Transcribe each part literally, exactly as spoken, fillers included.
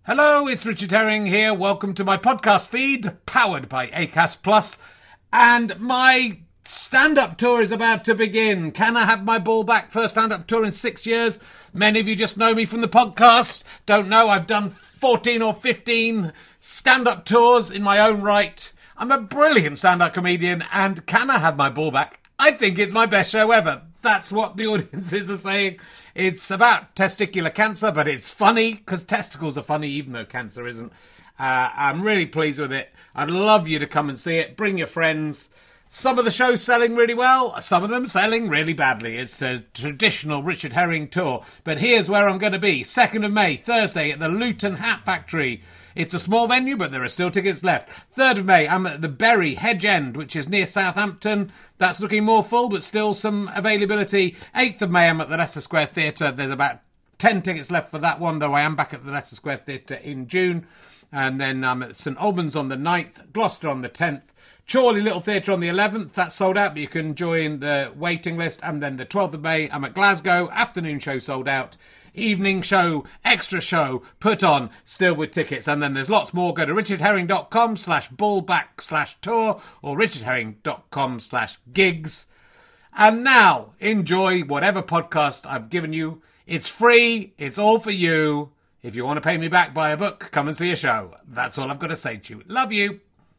Hello, it's Richard Herring here. Welcome to my podcast feed, powered by Acast Plus. And my stand-up tour is about to begin. Can I have my ball back? First stand-up tour in six years. Many of you just know me from the podcast. Don't know, I've done fourteen or fifteen stand-up tours in my own right. I'm a brilliant stand-up comedian, and can I have my ball back? I think it's my best show ever. That's what the audiences are saying. It's about testicular cancer, but it's funny, because testicles are funny, even though cancer isn't. Uh, I'm really pleased with it. I'd love you to come and see it. Bring your friends. Some of the shows selling really well, some of them selling really badly. It's a traditional Richard Herring tour. But here's where I'm going to be. second of May, Thursday, at the Luton Hat Factory. It's a small venue, but there are still tickets left. third of May, I'm at the Bury Hedge End, which is near Southampton. That's looking more full, but still some availability. eighth of May, I'm at the Leicester Square Theatre. There's about ten tickets left for that one, though I am back at the Leicester Square Theatre in June. And then I'm at St Albans on the ninth, Gloucester on the tenth. Chorley Little Theatre on the eleventh, that's sold out, but you can join the waiting list. And then the twelfth of May, I'm at Glasgow, afternoon show sold out. Evening show, extra show, put on, still with tickets. And then there's lots more. Go to richardherring.com slash ballback slash tour or richardherring.com slash gigs. And now, enjoy whatever podcast I've given you. It's free, it's all for you. If you want to pay me back, buy a book, come and see a show. That's all I've got to say to you. Love you.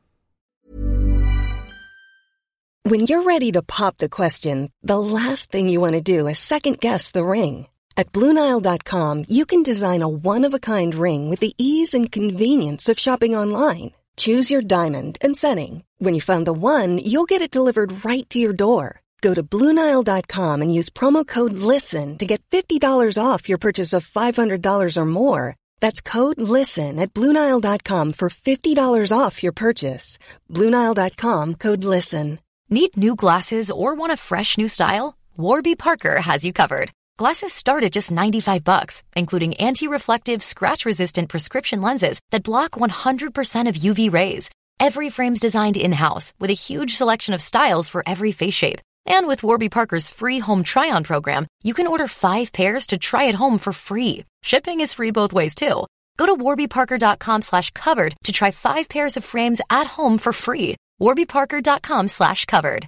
When you're ready to pop the question, the last thing you want to do is second-guess the ring. At Blue Nile dot com, you can design a one-of-a-kind ring with the ease and convenience of shopping online. Choose your diamond and setting. When you find the one, you'll get it delivered right to your door. Go to Blue Nile dot com and use promo code LISTEN to get fifty dollars off your purchase of five hundred dollars or more. That's code LISTEN at Blue Nile dot com for fifty dollars off your purchase. Blue Nile dot com, code LISTEN. Need new glasses or want a fresh new style? Warby Parker has you covered. Glasses start at just ninety-five bucks, including anti-reflective, scratch-resistant prescription lenses that block one hundred percent of U V rays. Every frame's designed in-house with a huge selection of styles for every face shape. And with Warby Parker's free home try-on program, you can order five pairs to try at home for free. Shipping is free both ways, too. Go to warbyparker.com slash covered to try five pairs of frames at home for free. warbyparker.com slash covered.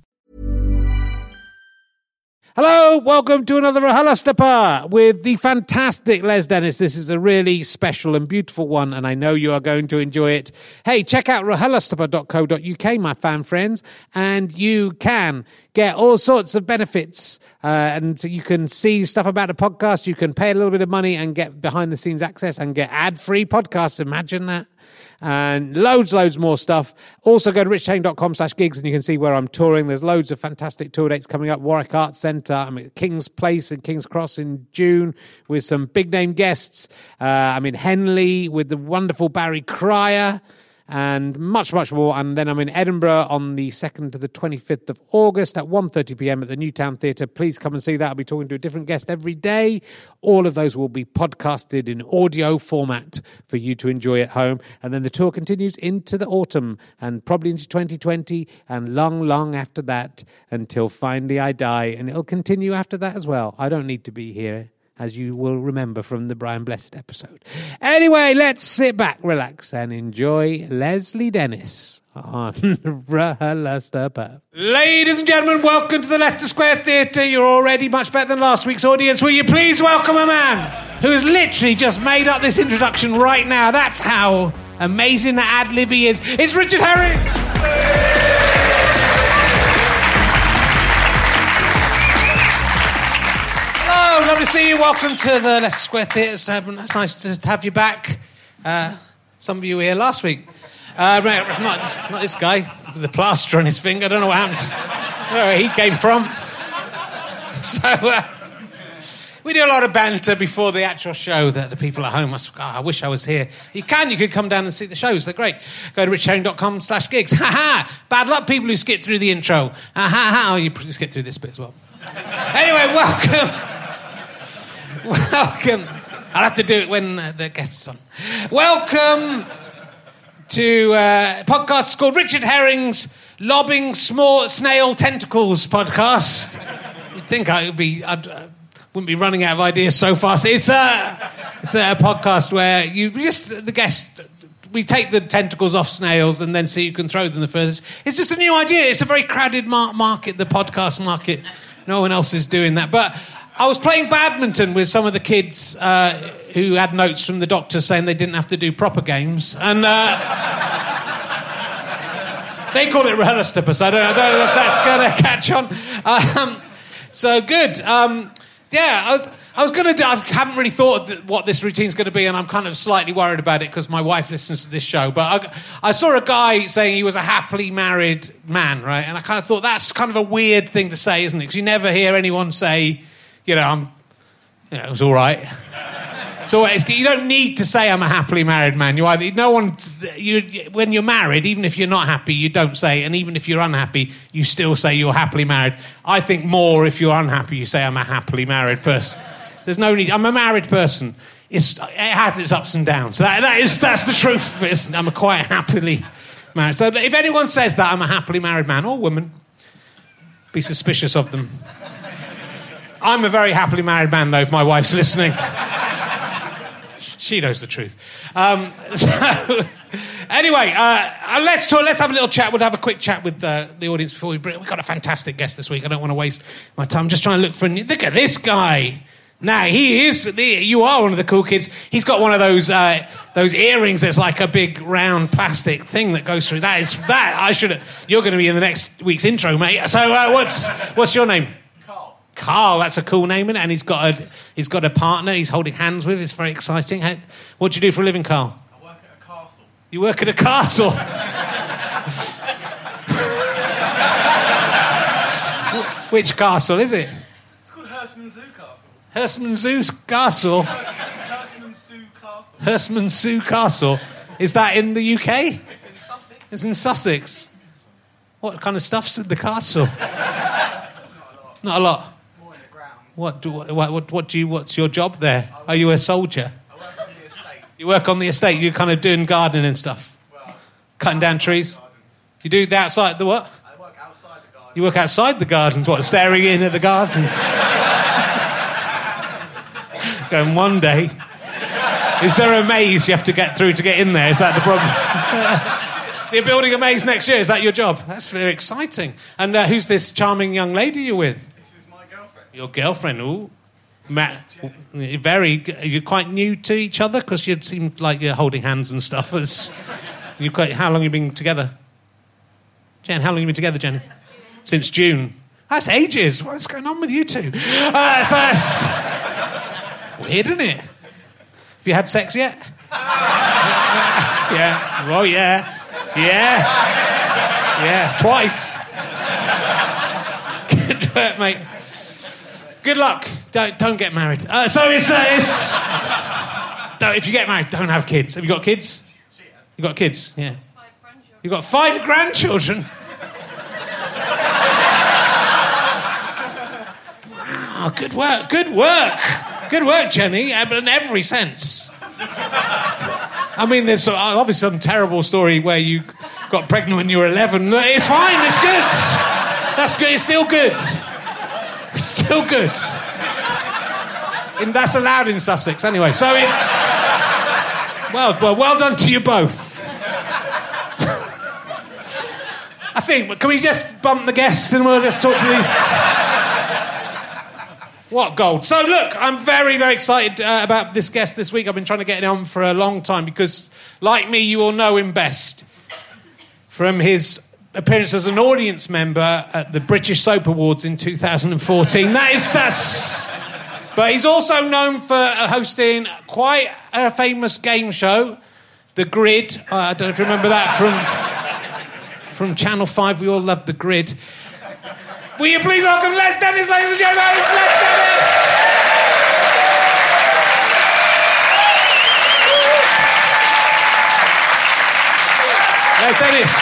Hello, welcome to another RHLSTP with the fantastic Les Dennis. This is a really special and beautiful one, and I know you are going to enjoy it. Hey, check out R H L S T P dot co dot U K, my fan friends, and you can get all sorts of benefits. Uh, and you can see stuff about the podcast. You can pay a little bit of money and get behind-the-scenes access and get ad-free podcasts. Imagine that. And loads, loads more stuff. Also go to richardherring.com slash gigs and you can see where I'm touring. There's loads of fantastic tour dates coming up. Warwick Arts Centre. I'm at King's Place in King's Cross in June with some big-name guests. Uh, I'm in Henley with the wonderful Barry Cryer and much, much more. And then I'm in Edinburgh on the second to the twenty-fifth of August at one thirty p.m. at the Newtown Theatre. Please come and see that. I'll be talking to a different guest every day. All of those will be podcasted in audio format for you to enjoy at home. And then the tour continues into the autumn and probably into twenty twenty and long, long after that until finally I die. And it'll continue after that as well. I don't need to be here, as you will remember from the Brian Blessed episode. Anyway, let's sit back, relax, and enjoy Leslie Dennis on RHLSTP. Ladies and gentlemen, welcome to the Leicester Square Theatre. You're already much better than last week's audience. Will you please welcome a man who has literally just made up this introduction right now? That's how amazing the ad-lib he is. It's Richard Herring! Hello, lovely to see you. Welcome to the Leicester Square Theatre. It's nice to have you back. Uh, some of you were here last week. Uh, not, this, not this guy with the plaster on his finger. I don't know what happened. Where he came from. So, uh, we do a lot of banter before the actual show that the people at home must... Oh, I wish I was here. You can, you could come down and see the shows. They're great. Go to richardherring.com slash gigs. Ha ha! Bad luck, people who skip through the intro. Ha ha ha! Oh, you skip through this bit as well. Anyway, welcome... Welcome. I'll have to do it when uh, the guest's on. Welcome to uh, a podcast called Richard Herring's Lobbing Small Snail Tentacles podcast. You'd think I would be... I'd, uh, wouldn't be running out of ideas so fast. It's a, it's a podcast where you just, the guest, we take the tentacles off snails and then see who can throw them the furthest. It's just a new idea. It's a very crowded mar- market, the podcast market. No one else is doing that. But I was playing badminton with some of the kids uh, who had notes from the doctor saying they didn't have to do proper games. And uh, they call it ReliStopus. I don't, I don't know if that's going to catch on. Um, so good. Um, yeah, I was... I was going to do... I haven't really thought of what this routine's going to be, and I'm kind of slightly worried about it because my wife listens to this show. But I, I saw a guy saying he was a happily married man, right? And I kind of thought that's kind of a weird thing to say, isn't it? Because you never hear anyone say, you know, I'm... You know, it was all right. So you don't need to say I'm a happily married man. You either... No one... You, when you're married, even if you're not happy, you don't say... And even if you're unhappy, you still say you're happily married. I think more if you're unhappy, you say I'm a happily married person. There's no need. I'm a married person. It's, it has its ups and downs. That, that is, that's the truth. It's, I'm a quite happily married. So if anyone says that I'm a happily married man or woman, be suspicious of them. I'm a very happily married man, though, if my wife's listening. She knows the truth. Um, so, anyway, uh, let's talk, let's have a little chat. We'll have a quick chat with uh, the audience before we bring... We've got a fantastic guest this week. I don't want to waste my time. I'm just trying to look for a new... Look at this guy. Now, he is... You are one of the cool kids. He's got one of those uh, those earrings that's like a big round plastic thing that goes through. That is... That, I should... You're going to be in the next week's intro, mate. So uh, what's what's your name? Carl. Carl, that's a cool name, isn't it? And he's got a he's got a partner he's holding hands with. It's very exciting. How, what do you do for a living, Carl? I work at a castle. You work at a castle? Which castle is it? It's called Hurstman Zoo Castle. Hurstman Zoo Castle? Hurstman Zoo Castle. Hurstman Zoo Castle. Is that in the U K? It's in Sussex. It's in Sussex. What kind of stuff's in the castle? Not a lot. Not a lot. More in the grounds. What do what, what what do you what's your job there? Are you a soldier? I work on the estate. You work on the estate. You're kind of doing gardening and stuff. Well, Cutting down trees. gardens. You do the outside the what? I work outside the garden. You work outside the gardens. What? Staring in at the gardens. Going one day. Is there a maze you have to get through to get in there? Is that the problem? You're building a maze next year. Is that your job? That's very exciting. And uh, who's this charming young lady you're with? This is my girlfriend. Your girlfriend. Ooh. Matt, very. You're quite new to each other because you seem like you're holding hands and stuff. As you quite. How long have you been together? Jen, how long have you been together, Jenny? Since June. That's ages. What's going on with you two? Uh, so that's weird, isn't it? Have you had sex yet? Yeah. Oh, yeah. Yeah. Yeah. Twice. Good work, mate. Good luck. Don't don't get married. Uh, so it's uh, it's. Don't, if you get married, don't have kids. Have you got kids? You got kids? Yeah. You got five grandchildren. Wow. Good work. Good work. Good work, Jenny, but in every sense. I mean, there's obviously some terrible story where you got pregnant when you were eleven. It's fine, it's good. That's good, it's still good. It's still good. And that's allowed in Sussex, anyway. So it's... Well, well, well done to you both. I think, can we just bump the guest and we'll just talk to these... What gold? So look, I'm very, very excited uh, about this guest this week. I've been trying to get him on for a long time because, like me, you all know him best from his appearance as an audience member at the British Soap Awards in two thousand fourteen. That is, that's... But he's also known for hosting quite a famous game show, The Grid. Uh, I don't know if you remember that from, from Channel five. We all loved The Grid. Will you please welcome Les Dennis, ladies and gentlemen? It's Les Dennis! Les Dennis.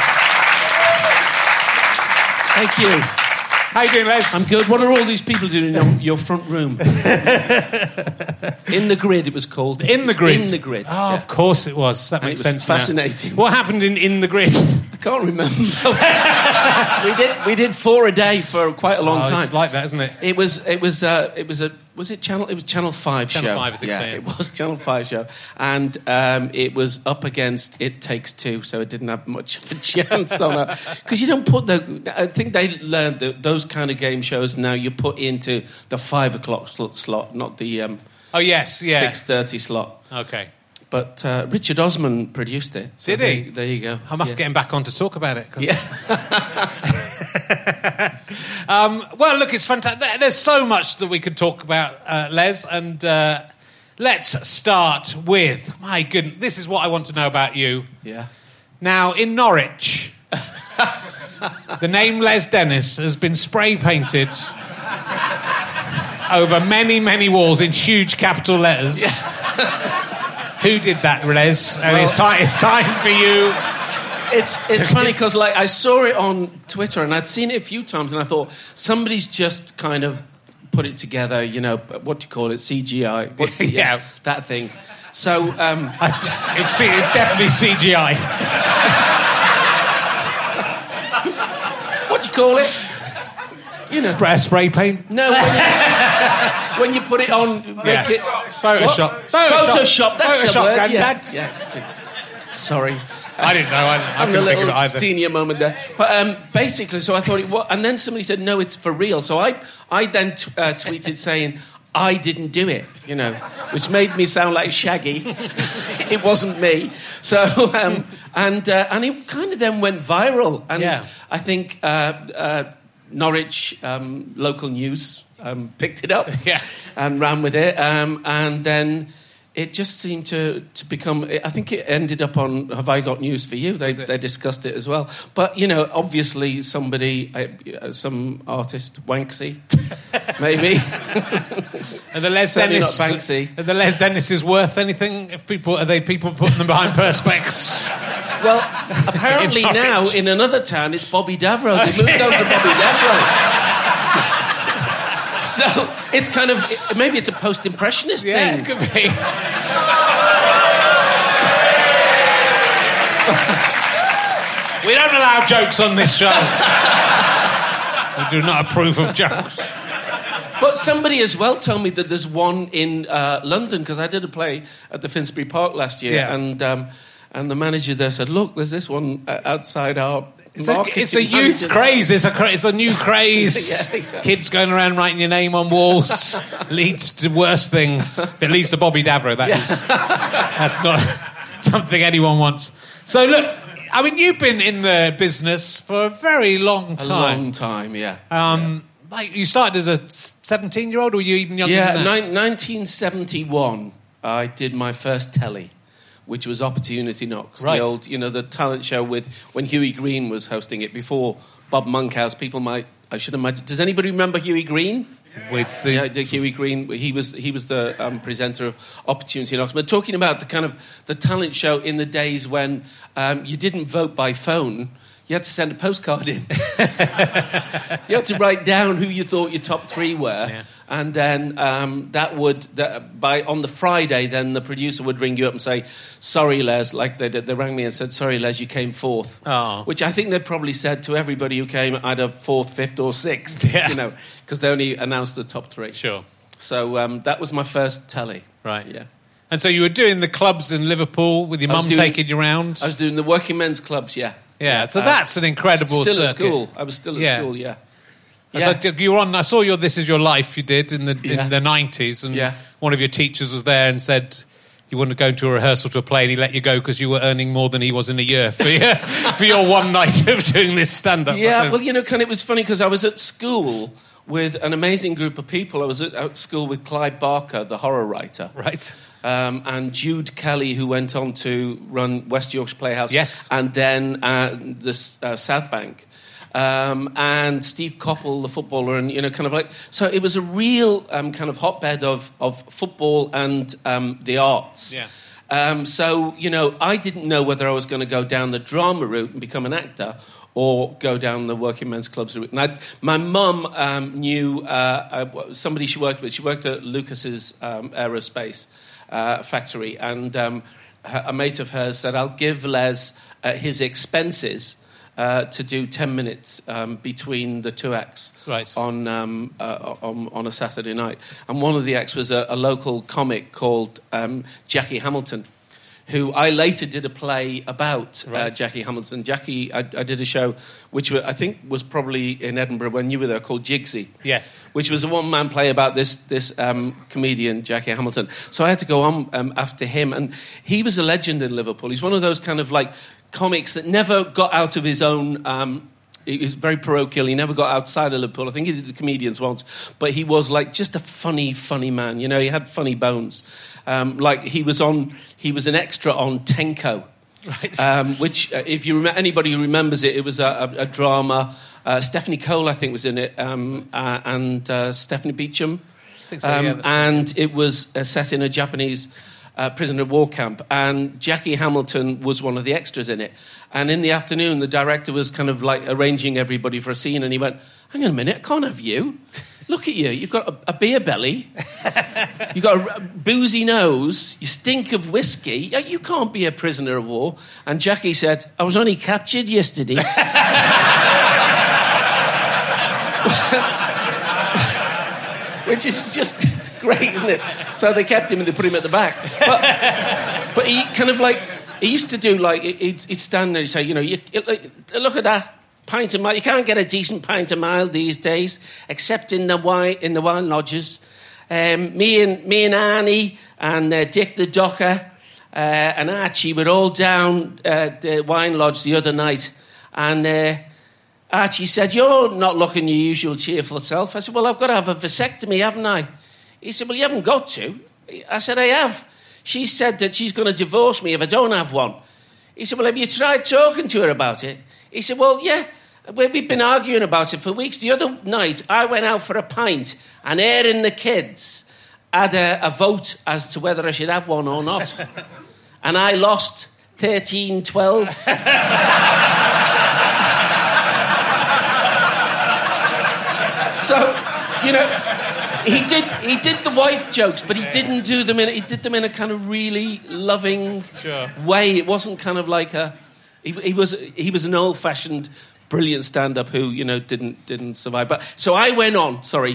Thank you. How you doing, Les? I'm good. What are all these people doing in your front room? In the Grid, it was called. In the Grid? In the Grid. Oh, yeah. Of course it was. That And makes it was sense fascinating. now. What happened in In the Grid? can't remember. we did we did four a day for quite a long Oh, time. it's like that, isn't it? It was it was uh, it was a was it channel it was Channel Five Channel show. five, I think yeah, so, yeah. it was Channel Five show, and um, it was up against It Takes Two, so it didn't have much of a chance on it because you don't put the. I think they learned that those kind of game shows now you put into the five o'clock slot, slot not the um, Oh, yes, yeah. six thirty slot. Okay. But uh, Richard Osman produced it. So Did he? There, there you go. I must Yeah. get him back on to talk about it. 'Cause... Yeah. um, well, look, it's fantastic. There's so much that we could talk about, uh, Les, and uh, let's start with, my goodness, this is what I want to know about you. Yeah. Now, in Norwich, the name Les Dennis has been spray painted over many, many walls in huge capital letters. Yeah. Who did that, Les? And Well- it's, time, it's time for you. It's it's funny because like I saw it on Twitter and I'd seen it a few times and I thought somebody's just kind of put it together, you know, what do you call it, C G I? What, Yeah. that thing. So um, It's, it's definitely C G I. what do you call it? You know, Spray, spray paint? no. When you, when you put it on, make Yeah. it Photoshop. What? Photoshop. That's Photoshop, the word. Yeah. Granddad. yeah. Sorry. I didn't know. I, I Having a couldn't think of it little either. senior moment there. But um, basically, so I thought it was... And then somebody said, no, it's for real. So I, I then t- uh, tweeted saying, I didn't do it, you know, which made me sound like Shaggy. It wasn't me. So, um, and uh, and it kind of then went viral. And Yeah. I think uh, uh, Norwich um, local news um, picked it up Yeah. and ran with it. Um, and then... It just seemed to, to become... I think it ended up on Have I Got News for You? They they discussed it as well. But, you know, obviously somebody, uh, some artist, Wanksy, maybe. Are the Les Certainly Dennis? not Banksy. Are the Les Dennis is worth anything? If people are they people putting them behind perspex? Well, apparently In now Norwich. in another town it's Bobby Davro. Oh, They moved on to Bobby Davro. So, so it's kind of... Maybe it's a post-impressionist Yeah, thing. it could be. We don't allow jokes on this show. We do not approve of jokes. But somebody as well told me that there's one in uh, London, because I did a play at the Finsbury Park last year, Yeah. and um, and the manager there said, look, there's this one uh, outside our It's a, marketing it's a youth manager's- craze. It's a, cra- it's a new craze. Yeah, yeah. Kids going around writing your name on walls leads to worse things. It leads to Bobby Davro, that is. That's not something anyone wants. So, look, I mean, you've been in the business for a very long A time. long time, yeah. Um, like you started as a seventeen-year-old, or were you even younger Yeah, than that? ni- nineteen seventy-one, I did my first telly, which was Opportunity Knocks, Right. the old, you know, the talent show with when Huey Green was hosting it before Bob Monkhouse. People might, I should imagine. Does anybody remember Huey Green? With the, Yeah, the Huey Green. He was he was the um, presenter of Opportunity Knocks. But talking about the kind of the talent show in the days when um, you didn't vote by phone. You had to send a postcard in. You had to write down who you thought your top three were, Yeah. and then um, that would that, by on the Friday, then the producer would ring you up and say, "Sorry, Les," like they did. They rang me and said, "Sorry, Les, you came fourth." Oh. Which I think they probably said to everybody who came either fourth, fifth, or sixth. Yeah. You know, because they only announced the top three. Sure. So um, that was my first telly. Right. Yeah. And so you were doing the clubs in Liverpool with your I was mum doing- taking you around? I was doing the working men's clubs. Yeah. Yeah, so Uh, that's an incredible Still at circuit. school. I was still at Yeah. school. Yeah. And So you were on. I saw your "This Is Your Life" you did in the Yeah. in the nineties, and Yeah. one of your teachers was there and said you wouldn't go to a rehearsal to a play, and he let you go because you were earning more than he was in a year for your for your one night of doing this stand up. Yeah, well, you know, kind of, it was funny because I was at school with an amazing group of people. I was at, at school with Clive Barker, the horror writer, right. um, and Jude Kelly, who went on to run West Yorkshire Playhouse, Yes. and then uh, the uh, South Bank. Um, and Steve Coppell, the footballer, and, you know, kind of like... So it was a real um, kind of hotbed of, of football and um, the arts. Yeah. Um, so, you know, I didn't know whether I was going to go down the drama route and become an actor or go down the working men's clubs route. And I'd, my mum um, knew uh, uh, somebody she worked with. She worked at Lucas's um, aerospace uh, factory, and um, her, a mate of hers said, I'll give Les uh, his expenses uh, to do ten minutes um, between the two acts Right. on, um, uh, on on a Saturday night. And one of the acts was a, a local comic called um, Jackie Hamilton, who I later did a play about, Right. uh, Jackie Hamilton. Jackie, I, I did a show which were, I think was probably in Edinburgh when you were there, called Jigsy. Yes. Which was a one-man play about this this um, comedian, Jackie Hamilton. So I had to go on um, after him. And he was a legend in Liverpool. He's one of those kind of like comics that never got out of his own... Um, he was very parochial. He never got outside of Liverpool. I think he did the comedians once. But he was like just a funny, funny man. You know, he had funny bones. Um, like he was on... He was an extra on Tenko. Right. Um, which, uh, if you remember, anybody who remembers it, it was a, a, a drama. Uh, Stephanie Cole, I think, was in it, um, uh, and uh, Stephanie Beecham. I think so, um, yeah, that's and right. it was uh, set in a Japanese uh, prisoner of war camp. And Jackie Hamilton was one of the extras in it. And in the afternoon, the director was kind of like arranging everybody for a scene, and he went, "Hang on a minute, I can't have you. Look at you. You've got a, a beer belly. You've got a, a boozy nose. You stink of whiskey. You can't be a prisoner of war." And Jackie said, "I was only captured yesterday." Which is just great, isn't it? So they kept him and they put him at the back. But, but he kind of like, he used to do like, he'd, he'd stand there and say, you know, you, look at that. Pint of mild. You can't get a decent pint of mild these days, except in the wine in the wine lodges. Um, me and me and Arnie and uh, Dick the Docker uh, and Archie were all down uh, the wine lodge the other night, and uh, Archie said, "You're not looking your usual cheerful self." I said, "Well, I've got to have a vasectomy, haven't I?" He said, "Well, you haven't got to." I said, "I have. She said that she's going to divorce me if I don't have one." He said, "Well, have you tried talking to her about it?" He said, "Well, yeah, we've been arguing about it for weeks. The other night, I went out for a pint, and her and the kids had a, a vote as to whether I should have one or not. And I lost thirteen twelve. So, you know, he did he did the wife jokes, but he didn't do them in he did them in a kind of really loving Sure. way. It wasn't kind of like a he, he was he was an old-fashioned brilliant stand-up who, you know, didn't didn't survive. But so I went on, sorry,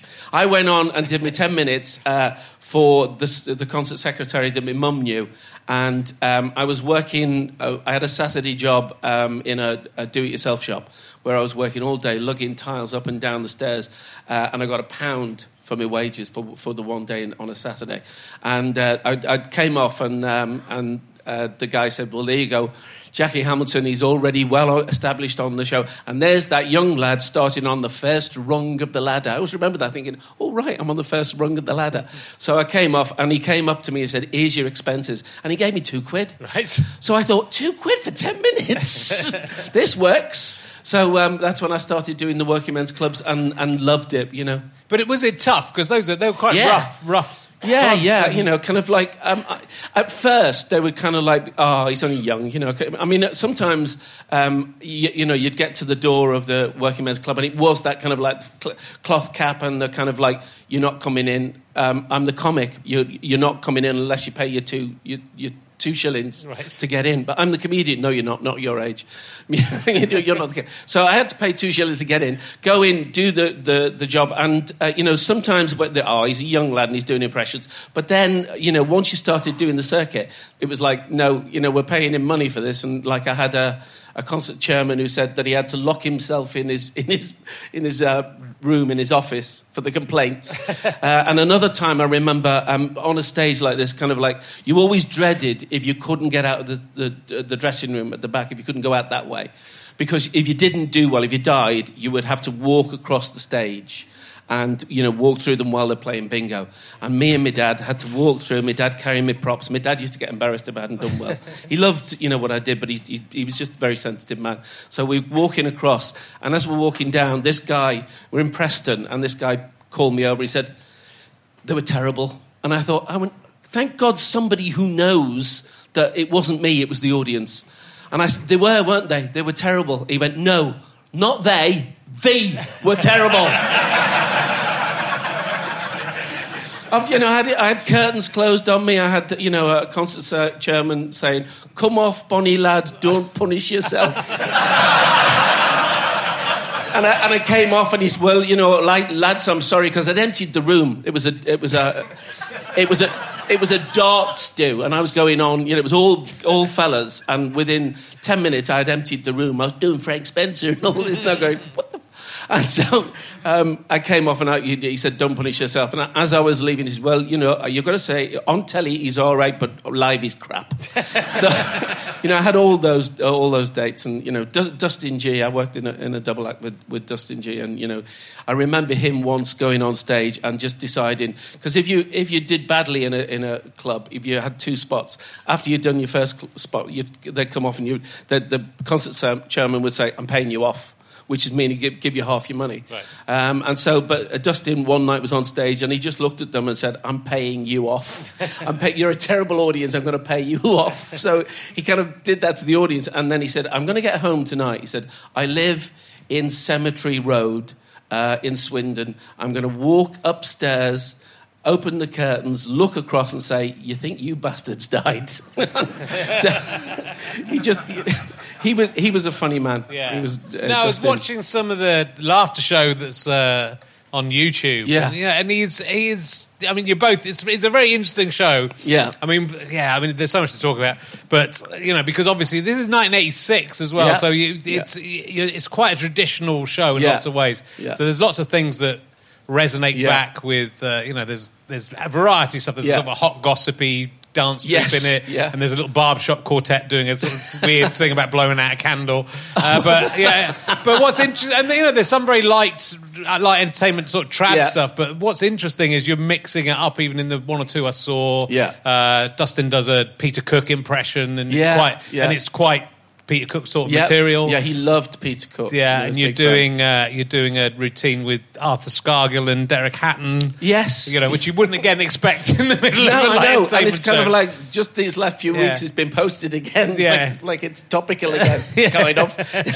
I went on and did my ten minutes uh, for the, the concert secretary that my mum knew. And um, I was working, uh, I had a Saturday job um, in a, a do-it-yourself shop where I was working all day, lugging tiles up and down the stairs, uh, and I got a pound for my wages for for the one day on a Saturday. And uh, I, I came off and, um, and uh, the guy said, "Well, there you go. Jackie Hamilton, he's already well established on the show. And there's that young lad starting on the first rung of the ladder." I always remember that, thinking, "Oh, right, I'm on the first rung of the ladder." So I came off, and he came up to me and said, "Here's your expenses." And he gave me two quid. Right. So I thought, two quid for ten minutes? This works. So um, that's when I started doing the working men's clubs and, and loved it, you know. But it was it tough? Because those are, they were quite Yeah. rough, rough. Yeah, clubs yeah, and- you know, kind of like, um, I, at first they were kind of like, "Oh, he's only young," you know. I mean, sometimes, um, you, you know, you'd get to the door of the working men's club and it was that kind of like cl- cloth cap and the kind of like, "You're not coming in, um, I'm the comic, you're, you're not coming in unless you pay your two, your, your two shillings Right. to get in. But I'm the comedian." "No, you're not, not your age." You're not the So I had to pay two shillings to get in, go in, do the, the, the job. And, uh, you know, sometimes, but the, oh, he's a young lad and he's doing impressions. But then, you know, once you started doing the circuit, it was like, no, you know, we're paying him money for this. And, like, I had a, a concert chairman who said that he had to lock himself in his in his in his uh, room in his office for the complaints. uh, and another time I remember um, on a stage like this, kind of like you always dreaded if you couldn't get out of the, the the dressing room at the back, if you couldn't go out that way, because if you didn't do well, if you died, you would have to walk across the stage and, you know, walk through them while they're playing bingo. And me and my dad had to walk through, my dad carrying me props. My dad used to get embarrassed if I hadn't done well. He loved, you know, what I did, but he, he, he was just a very sensitive man. So we're walking across, and as we're walking down, this guy, we're in Preston, and this guy called me over. He said, "They were terrible." And I thought, I went, thank God somebody who knows that it wasn't me, it was the audience. And I said, "They were, weren't they? They were terrible." He went, "No, not they. They were terrible." I've, you know, I had, I had curtains closed on me. I had, you know, a concert chairman saying, "Come off, Bonnie lad, don't punish yourself." And I, and I came off, and he said, "Well, you know, like, lads, I'm sorry because I'd emptied the room. It was a, it was a, it was a, it was a darts do, and I was going on. You know, it was all all fellas, and within ten minutes, I had emptied the room. I was doing Frank Spencer and all this, and I'm going, what the?" And so um, I came off, and I, he said, "Don't punish yourself." And as I was leaving, he said, "Well, you know, you've got to say on telly he's all right, but live he's crap." So, you know, I had all those all those dates, and you know, D- Dustin G. I worked in a, in a double act with, with Dustin G. And you know, I remember him once going on stage and just deciding, because if you if you did badly in a in a club, if you had two spots after you'd done your first cl- spot, you'd, they'd come off, and you the, the concert chairman would say, "I'm paying you off," which is meaning give, give you half your money. Right. Um, and so, but uh, Dustin one night was on stage, and he just looked at them and said, "I'm paying you off. I'm pay- you're a terrible audience. I'm going to pay you off." So he kind of did that to the audience, and then he said, "I'm going to get home tonight." He said, "I live in Cemetery Road uh, in Swindon. I'm going to walk upstairs, open the curtains, look across and say, 'You think you bastards died?'" So he just... He was he was a funny man. Yeah. He was, uh, no, I was Dustin. watching some of the laughter show that's uh, on YouTube. Yeah. And, yeah, and he's he's. I mean, you're both. It's it's a very interesting show. Yeah. I mean, yeah. I mean, there's so much to talk about, but you know, because obviously this is nineteen eighty-six as well, Yeah. so you, it's you, it's quite a traditional show in Yeah. lots of ways. Yeah. So there's lots of things that resonate Yeah. back with. Uh, you know, there's there's a variety of stuff. There's Yeah. sort of a hot gossipy dance troupe Yes, in it, yeah. and there's a little barbershop quartet doing a sort of weird thing about blowing out a candle. Uh, but yeah, but what's interesting, and you know, there's some very light, uh, light entertainment sort of trad Yeah. stuff. But what's interesting is you're mixing it up. Even in the one or two I saw, Yeah. uh, Dustin does a Peter Cook impression, and Yeah, it's quite, yeah. and it's quite Peter Cook sort of Yeah. material. Yeah, he loved Peter Cook. Yeah, He was and a you're big fan. doing uh, you're doing a routine with Arthur Scargill and Derek Hatton. Yes. You know, which you wouldn't again expect in the middle No, of a light I know, and entertainment it's kind show. of like just these last few Yeah. weeks it's been posted again, Yeah. like, like it's topical again, Yeah. kind of.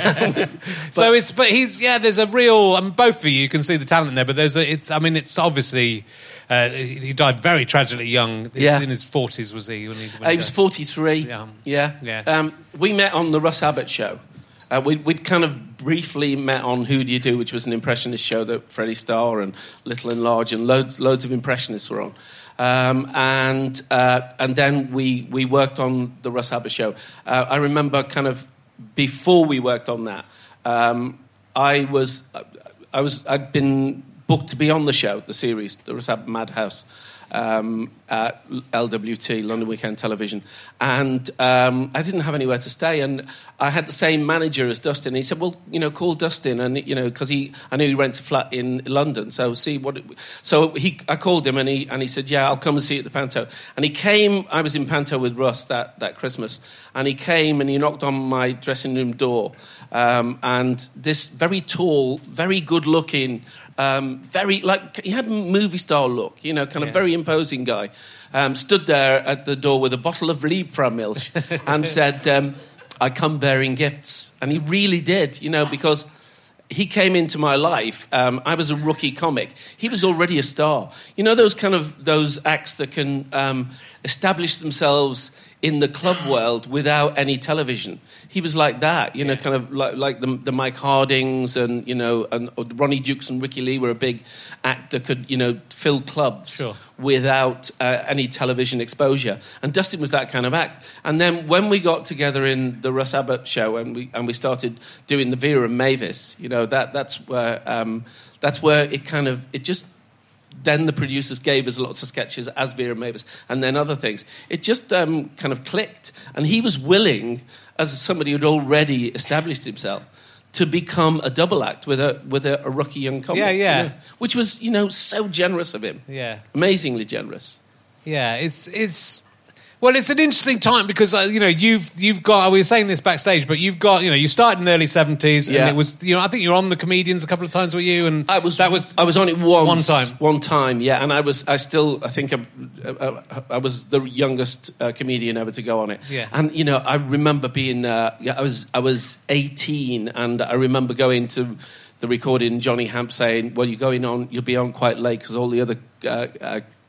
So it's, but he's, yeah, there's a real, I mean, both of you, you can see the talent there, but there's a, it's, I mean, it's obviously, uh, he died very tragically young. Yeah. In his forties, was he? When he, when Uh, he was forty-three. Yeah. Yeah. Yeah. Um, we met on the Russ Abbott show. Uh, we, we'd kind of briefly met on Who Do You Do, which was an impressionist show that Freddie Starr and Little and Large and loads, loads of impressionists were on. Um, and uh, and then we, we worked on the Russ Abbott show. Uh, I remember kind of before we worked on that, um, I was I was I'd been booked to be on the show, the series, the Russ Abbott Madhouse. Um, at L W T, London Weekend Television, and um, I didn't have anywhere to stay, and I had the same manager as Dustin. He said, "Well, you know, call Dustin," and you know, because he, I knew he rents a flat in London, so see what. It, so he, I called him, and he, and he said, "Yeah, I'll come and see you at the Panto." And he came. I was in Panto with Russ that that Christmas, and he came and he knocked on my dressing room door, um, and this very tall, very good-looking. Um, very, like, he had a movie star look, you know, kind of Yeah. very imposing guy. Um, stood there at the door with a bottle of Liebfraumilch and said, um, "I come bearing gifts." And he really did, you know, because he came into my life. Um, I was a rookie comic. He was already a star. You know, those kind of, those acts that can um, establish themselves in the club world without any television. He was like that, you know, kind of like, like the, the Mike Hardings and, you know, and Ronnie Dukes and Ricky Lee were a big act that could, you know, fill clubs Sure. without uh, any television exposure. And Dustin was that kind of act. And then when we got together in the Russ Abbott show and we and we started doing the Vera and Mavis, you know, that that's where um, that's where it kind of, it just, then the producers gave us lots of sketches as Vera Mavis and then other things. It just um, kind of clicked. And he was willing, as somebody who'd already established himself, to become a double act with a with a, a rookie young comic. Yeah, yeah. You know, which was, you know, so generous of him. Yeah. Amazingly generous. Yeah, it's it's well, it's an interesting time because uh, you know you've you've got. We were saying this backstage, but you've got you know you started in the early seventies, Yeah. and it was you know I think you were on the Comedians a couple of times, were you? And I was that was I was on it once, one time. one time, yeah. And I was I still I think I, I, I was the youngest uh, comedian ever to go on it. Yeah. And you know I remember being uh, yeah I was I was eighteen, and I remember going to the recording. Johnny Hamp saying, "Well, you're going on, you'll be on quite late because all the other uh, uh,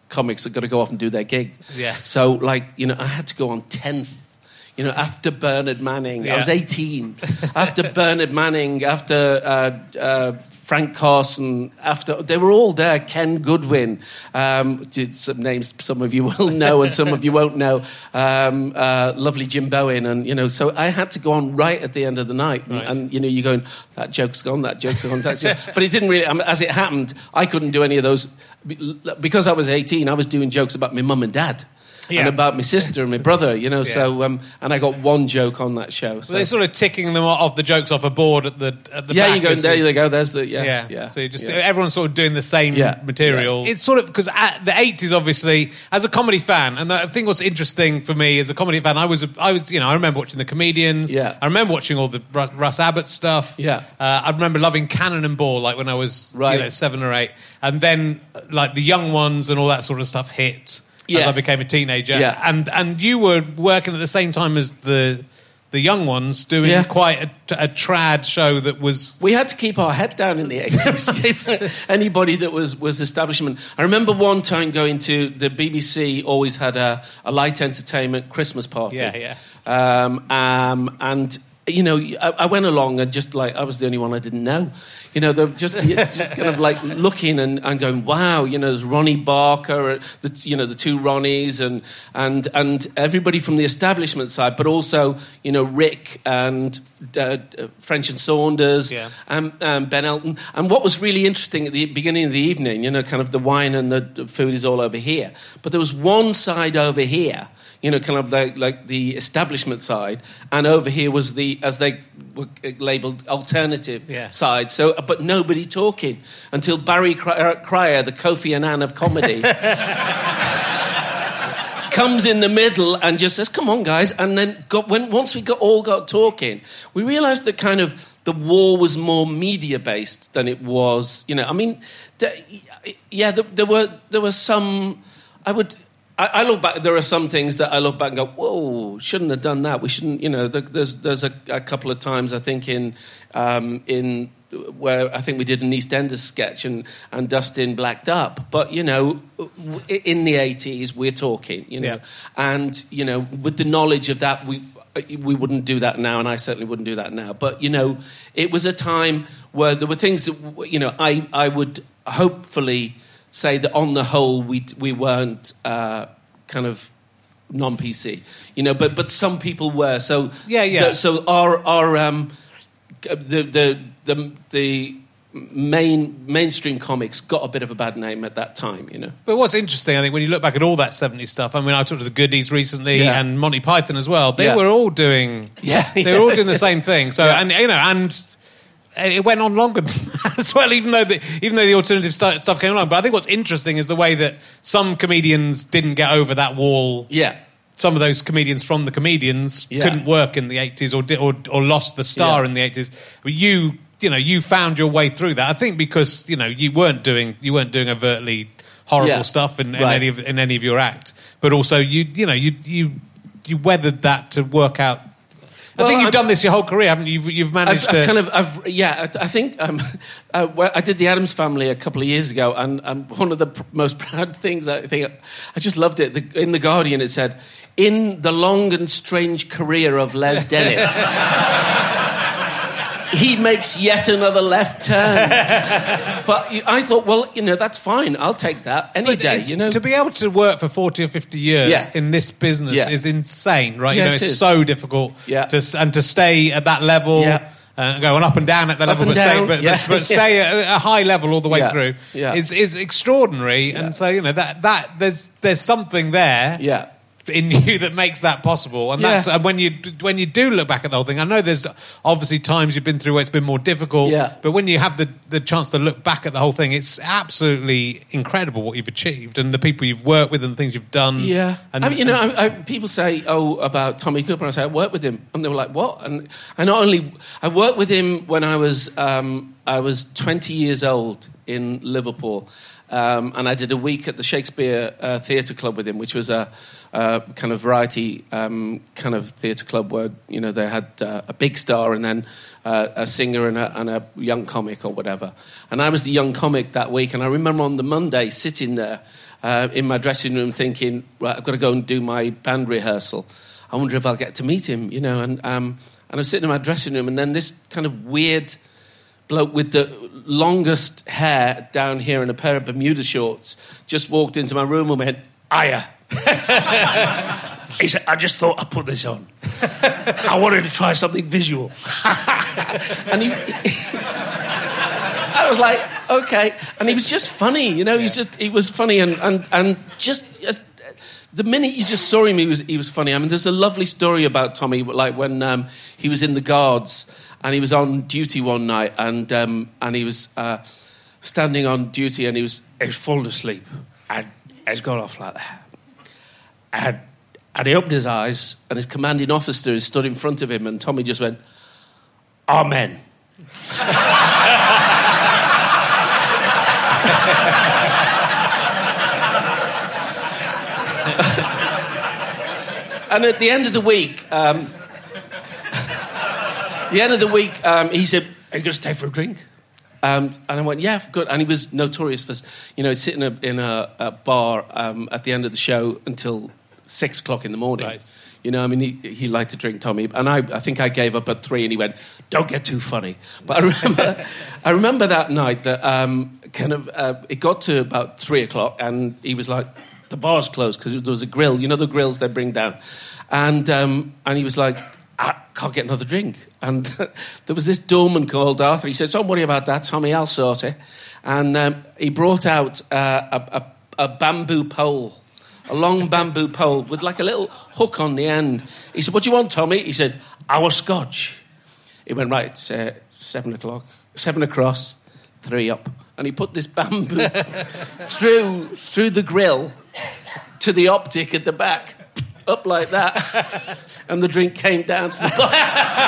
comics are going to go off and do their gig. Yeah. So, like, you know, I had to go on tenth. You know, after Bernard Manning, Yeah. I was eighteen. After Bernard Manning, after uh, uh, Frank Carson, after they were all there. Ken Goodwin, um, did some names some of you will know and some of you won't know. Um, uh, lovely Jim Bowen, and you know, so I had to go on right at the end of the night, and, Right. and you know, you're going, that joke's gone, that joke's gone, that joke. But it didn't really. Um, as it happened, I couldn't do any of those because I was eighteen. I was doing jokes about my mum and dad. Yeah. And about my sister and my brother, you know, Yeah. so um, and I got one joke on that show. So. So they're sort of ticking them off the jokes off a board at the at the yeah, back. you go as there. you- You go. There's the yeah, Yeah, yeah. So you just yeah. everyone's sort of doing the same Yeah, material. yeah. It's sort of because at the eighties, obviously, as a comedy fan, and I think what's interesting for me as a comedy fan, I was I was you know I remember watching the comedians. Yeah. I remember watching all the Russ, Russ Abbott stuff. Yeah. uh, I remember loving Cannonball like when I was Right. you know, seven or eight, and then like the young ones and all that sort of stuff hit. As Yeah. I became a teenager, Yeah. and and you were working at the same time as the the young ones doing Yeah. quite a, a trad show that was We had to keep our head down in the eighties. Anybody that was, was establishment. I remember one time going to the B B C. Always had a, a light entertainment Christmas party. Yeah, yeah. Um, um, and you know, I, I went along and just like I was the only one I didn't know. You know, they're just just kind of like looking and, and going, wow. You know, there's Ronnie Barker, the you know the two Ronnies, and and and everybody from the establishment side, but also you know Rick and uh, French and Saunders, Yeah. and um, Ben Elton. And what was really interesting at the beginning of the evening, you know, kind of the wine and the, the food is all over here, but there was one side over here. You know, kind of like, like the establishment side, and over here was the, as they were labelled, alternative Yeah. side. So, but nobody talking until Barry Cryer, Cryer the Kofi Annan of comedy, comes in the middle and just says, "Come on, guys!" And then got, when once we got all got talking, we realised that kind of the war was more media based than it was. You know, I mean, the, yeah, there, there were there were some. I would. I, I look back. There are some things that I look back and go, "Whoa, shouldn't have done that. We shouldn't." You know, there's there's a, a couple of times I think in um, in where I think we did an EastEnders sketch and and Dustin blacked up. But you know, in the eighties, we're talking. You know, Yeah. and you know, with the knowledge of that, we we wouldn't do that now, and I certainly wouldn't do that now. But you know, it was a time where there were things that you know I I would hopefully say that on the whole we we weren't uh, kind of non-P C, you know, but but some people were. So Yeah, yeah. the- so our our um, the the the the main mainstream comics got a bit of a bad name at that time, you know. But what's interesting, I think, when you look back at all that seventies stuff, I mean, I talked to the Goodies recently Yeah. and Monty Python as well. They Yeah. were all doing, Yeah, they were all doing the same thing. So, Yeah. and you know, and it went on longer than that as well, even though the, even though the alternative stu- stuff came along. But I think what's interesting is the way that some comedians didn't get over that wall. Yeah. Some of those comedians from the comedians Yeah. couldn't work in the eighties or, di- or or lost the star Yeah. in the eighties. But you, you know, you found your way through that. I think because you know you weren't doing you weren't doing overtly horrible Yeah. stuff in, in Right. any of in any of your act, but also you you know you you you weathered that to work out. I Well, think you've I'm- done this your whole career, haven't you? You've, you've managed I've, to I've kind of, I've, yeah, I, I think um, uh, well, I did the Addams Family a couple of years ago, and, and one of the pr- most proud things I think I just loved it. The, in the Guardian, it said, "In the long and strange career of Les Dennis." He makes yet another left turn. But I thought, well, you know, that's fine. I'll take that any But day, it's- you know. to be able to work for forty or fifty years Yeah. in this business Yeah. is insane, right? Yeah, you know, it it's is. so difficult Yeah. to s- and to stay at that level. Yeah. Uh, going up and down at that Up level, and but stay, down, but, yeah. but, but stay at a high level all the way Yeah. through Yeah. is is extraordinary. Yeah. And so you know that that there's there's something there Yeah. in you that makes that possible. And Yeah. that's and when you when you do look back at the whole thing, I know there's obviously times you've been through where it's been more difficult. Yeah. But when you have the the chance to look back at the whole thing, it's absolutely incredible what you've achieved and the people you've worked with and the things you've done. Yeah, And I mean, you know, I, I, people say, "Oh, about Tommy Cooper." And I say, "I worked with him," and they were like, "What?" And I not only I worked with him when I was um, I was twenty years old in Liverpool, um, and I did a week at the Shakespeare uh, Theatre Club with him, which was a, a kind of variety um, kind of theatre club where you know they had uh, a big star and then uh, a singer and a, and a young comic or whatever. And I was the young comic that week, and I remember on the Monday sitting there. uh, in my dressing room thinking, right, I've got to go and do my band rehearsal. I wonder if I'll get to meet him, you know. And um, and I was sitting in my dressing room, and then this kind of weird bloke with the longest hair down here and a pair of Bermuda shorts just walked into my room and went, "Hiya." He said, "I just thought I'd put this on. I wanted to try something visual." And he, I was like, okay. And he was just funny, you know. Yeah. He's just he was funny, and and and just, just the minute you just saw him, he was he was funny. I mean, there's a lovely story about Tommy, like when um, he was in the Guards and he was on duty one night, and um, and he was uh, standing on duty, and he was he was falling asleep, and he's gone off like that, and. And he opened his eyes, and his commanding officer stood in front of him, and Tommy just went, "Amen." And at the end of the week, um, the end of the week, um, he said, "Are you going to stay for a drink?" Um, and I went, "Yeah, good." And he was notorious for, you know, sitting in a, in a, a bar um, at the end of the show until six o'clock in the morning. Nice. You know, I mean, he, he liked to drink, Tommy. And I, I think I gave up at three, and he went, "Don't get too funny." But I remember, I remember that night that um, kind of uh, it got to about three o'clock, and he was like, "The bar's closed," because there was a grill. You know the grills they bring down, and um, and he was like, "I can't get another drink." And there was this doorman called Arthur. He said, "Don't worry about that, Tommy. I'll sort it." And um, he brought out uh, a, a, a bamboo pole. A long bamboo pole with like a little hook on the end. He said, "What do you want, Tommy?" He said, "Our scotch." He went, "Right, it's uh, seven o'clock, seven across, three up." And he put this bamboo through through the grill to the optic at the back, up like that. And the drink came down to the bottom.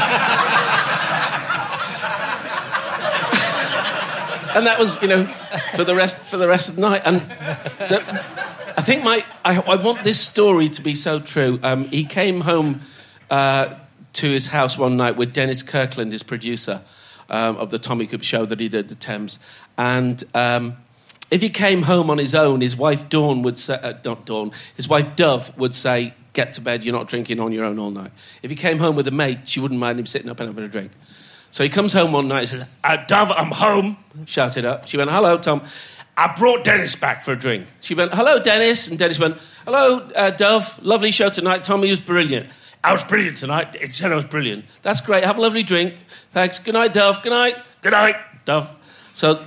And that was, you know, for the rest for the rest of the night. And the, I think my I, I want this story to be so true. Um, he came home uh, to his house one night with Dennis Kirkland, his producer um, of the Tommy Cooper show that he did, the Thames. And um, if he came home on his own, his wife Dawn would say, uh, not Dawn, his wife Dove would say, "Get to bed. You're not drinking on your own all night." If he came home with a mate, she wouldn't mind him sitting up and having a drink. So he comes home one night and says, uh, "Dove, I'm home." Shouted up. She went, "Hello, Tom. I brought Dennis back for a drink." She went, "Hello, Dennis." And Dennis went, "Hello, uh, Dove. Lovely show tonight. Tommy was brilliant." "I was brilliant tonight. It said I was brilliant." "That's great. Have a lovely drink. Thanks. Good night, Dove. Good night. Good night, Dove." So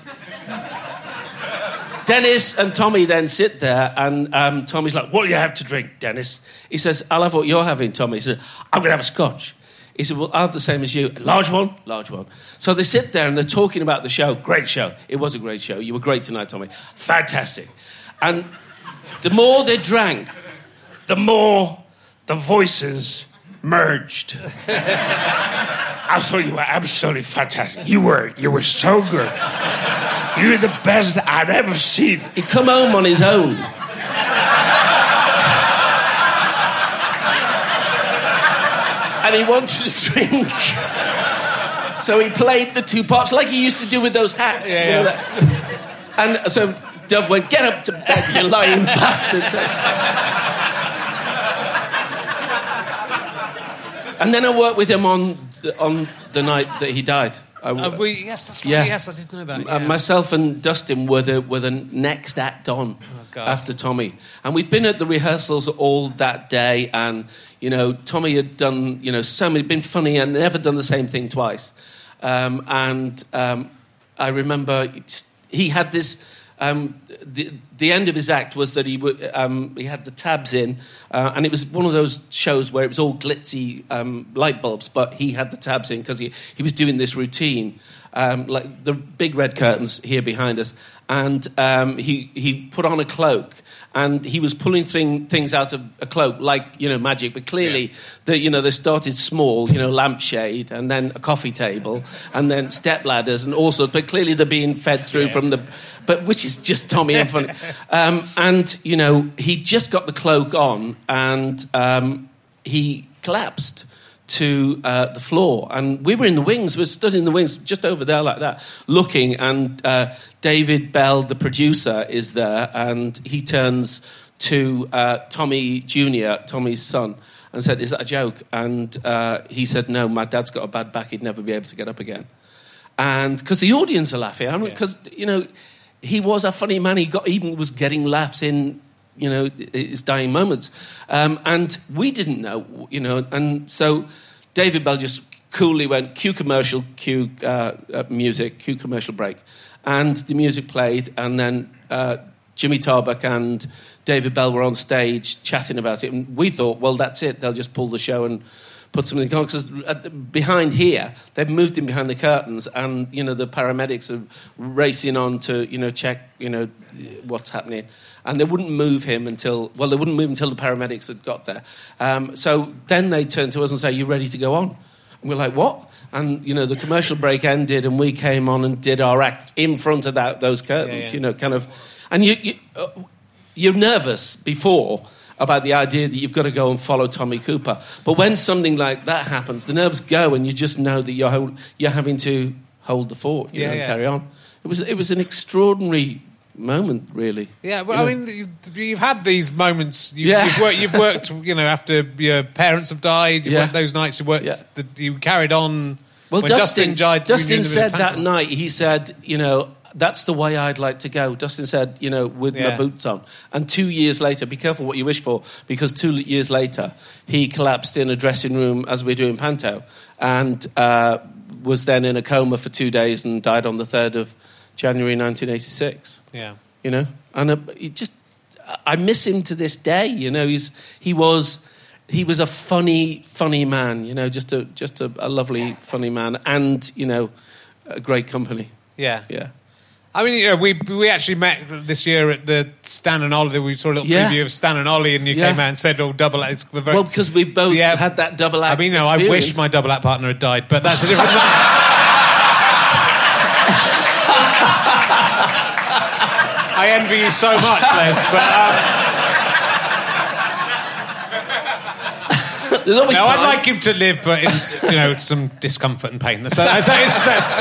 Dennis and Tommy then sit there, and um, Tommy's like, "What do you have to drink, Dennis?" He says, "I'll have what you're having, Tommy." He said, "I'm going to have a scotch." He said, "Well, I'll have the same as you." "Large one?" "Large one." So they sit there and they're talking about the show. "Great show." "It was a great show. You were great tonight, Tommy." "Fantastic." And the more they drank, the more the voices merged. "I thought you were absolutely fantastic. You were. You were so good. You were the best I'd ever seen." He'd come home on his own. And he wanted to drink. So he played the two parts like he used to do with those hats. Yeah, you know, yeah. And so Dove went, "Get up to bed, you lying bastard." And then I worked with him on the, on the night that he died. I, uh, we, yes, that's right. Yeah. Yes, I did know that. Yeah. Uh, myself and Dustin were the were the next act on oh, after Tommy, and we'd been at the rehearsals all that day. And you know, Tommy had done you know so many, been funny, and never done the same thing twice. Um, and um, I remember he had this. Um, the the end of his act was that he would um, he had the tabs in, uh, and it was one of those shows where it was all glitzy um, light bulbs, but he had the tabs in because he he was doing this routine, um, like the big red curtains here behind us, and um, he he put on a cloak. And he was pulling thing, things out of a cloak like, you know, magic. But clearly, yeah. the, you know, they started small, you know, lampshade, and then a coffee table, and then step ladders, and all sorts. But clearly, they're being fed through yeah. from the, but which is just Tommy and funny. um, and you know, he just got the cloak on, and um, he collapsed to uh, the floor, and we were in the wings. We were stood in the wings, just over there like that, looking. And uh, David Bell, the producer, is there, and he turns to uh, Tommy Junior, Tommy's son, and said, "Is that a joke?" And uh, he said, "No, my dad's got a bad back. He'd never be able to get up again." And because the audience are laughing, I mean, because yeah. you know, he was a funny man. He got even was getting laughs in, you know, his dying moments, um, and we didn't know, you know, and so David Bell just coolly went, cue commercial, cue uh, uh, music, cue commercial break, and the music played, and then uh, Jimmy Tarbuck and David Bell were on stage chatting about it, and we thought, well, that's it, they'll just pull the show and put something on, because behind here, they've moved him behind the curtains, and, you know, the paramedics are racing on to, you know, check, you know, what's happening. And they wouldn't move him until, well, they wouldn't move until the paramedics had got there. Um, so then they turned to us and say, "You ready to go on?" And we're like, "What?" And, you know, the commercial break ended, and we came on and did our act in front of that, those curtains, yeah, yeah. you know, kind of. And you, you, uh, you're nervous before about the idea that you've got to go and follow Tommy Cooper. But when something like that happens, the nerves go, and you just know that you're hold, you're having to hold the fort, you yeah, know, and yeah. carry on. It was it was an extraordinary moment, really. Yeah, well, you I know? mean, you've, you've had these moments. You've, Yeah. you've, worked, you've worked, you know, after your parents have died. You Yeah. worked those nights. You worked. Yeah. The, you carried on. Well, when Dustin, Dustin died. Dustin you said that Phantom. night, he said, you know, that's the way I'd like to go. Dustin said, you know, with Yeah. my boots on. And two years later, be careful what you wish for, because two years later, he collapsed in a dressing room as we were doing Panto, and uh, was then in a coma for two days and died on the third of January nineteen eighty-six. Yeah. You know, and uh, he just, I miss him to this day. You know, he's he was he was a funny, funny man. You know, just a just a, a lovely, funny man, and you know, a great company. Yeah. Yeah. I mean, you know, we we actually met this year at the Stan and Ollie. We saw a little Yeah. preview of Stan and Ollie, and you Yeah. came out and said, "Oh, double act." It's very, Well, because we both Yeah. had that double act. I mean, no, I experience. wish my double act partner had died, but that's a different matter. I envy you so much, Les, but um, There's always no, I'd time. like him to live, but in, you know, some discomfort and pain. So, so it's, that's,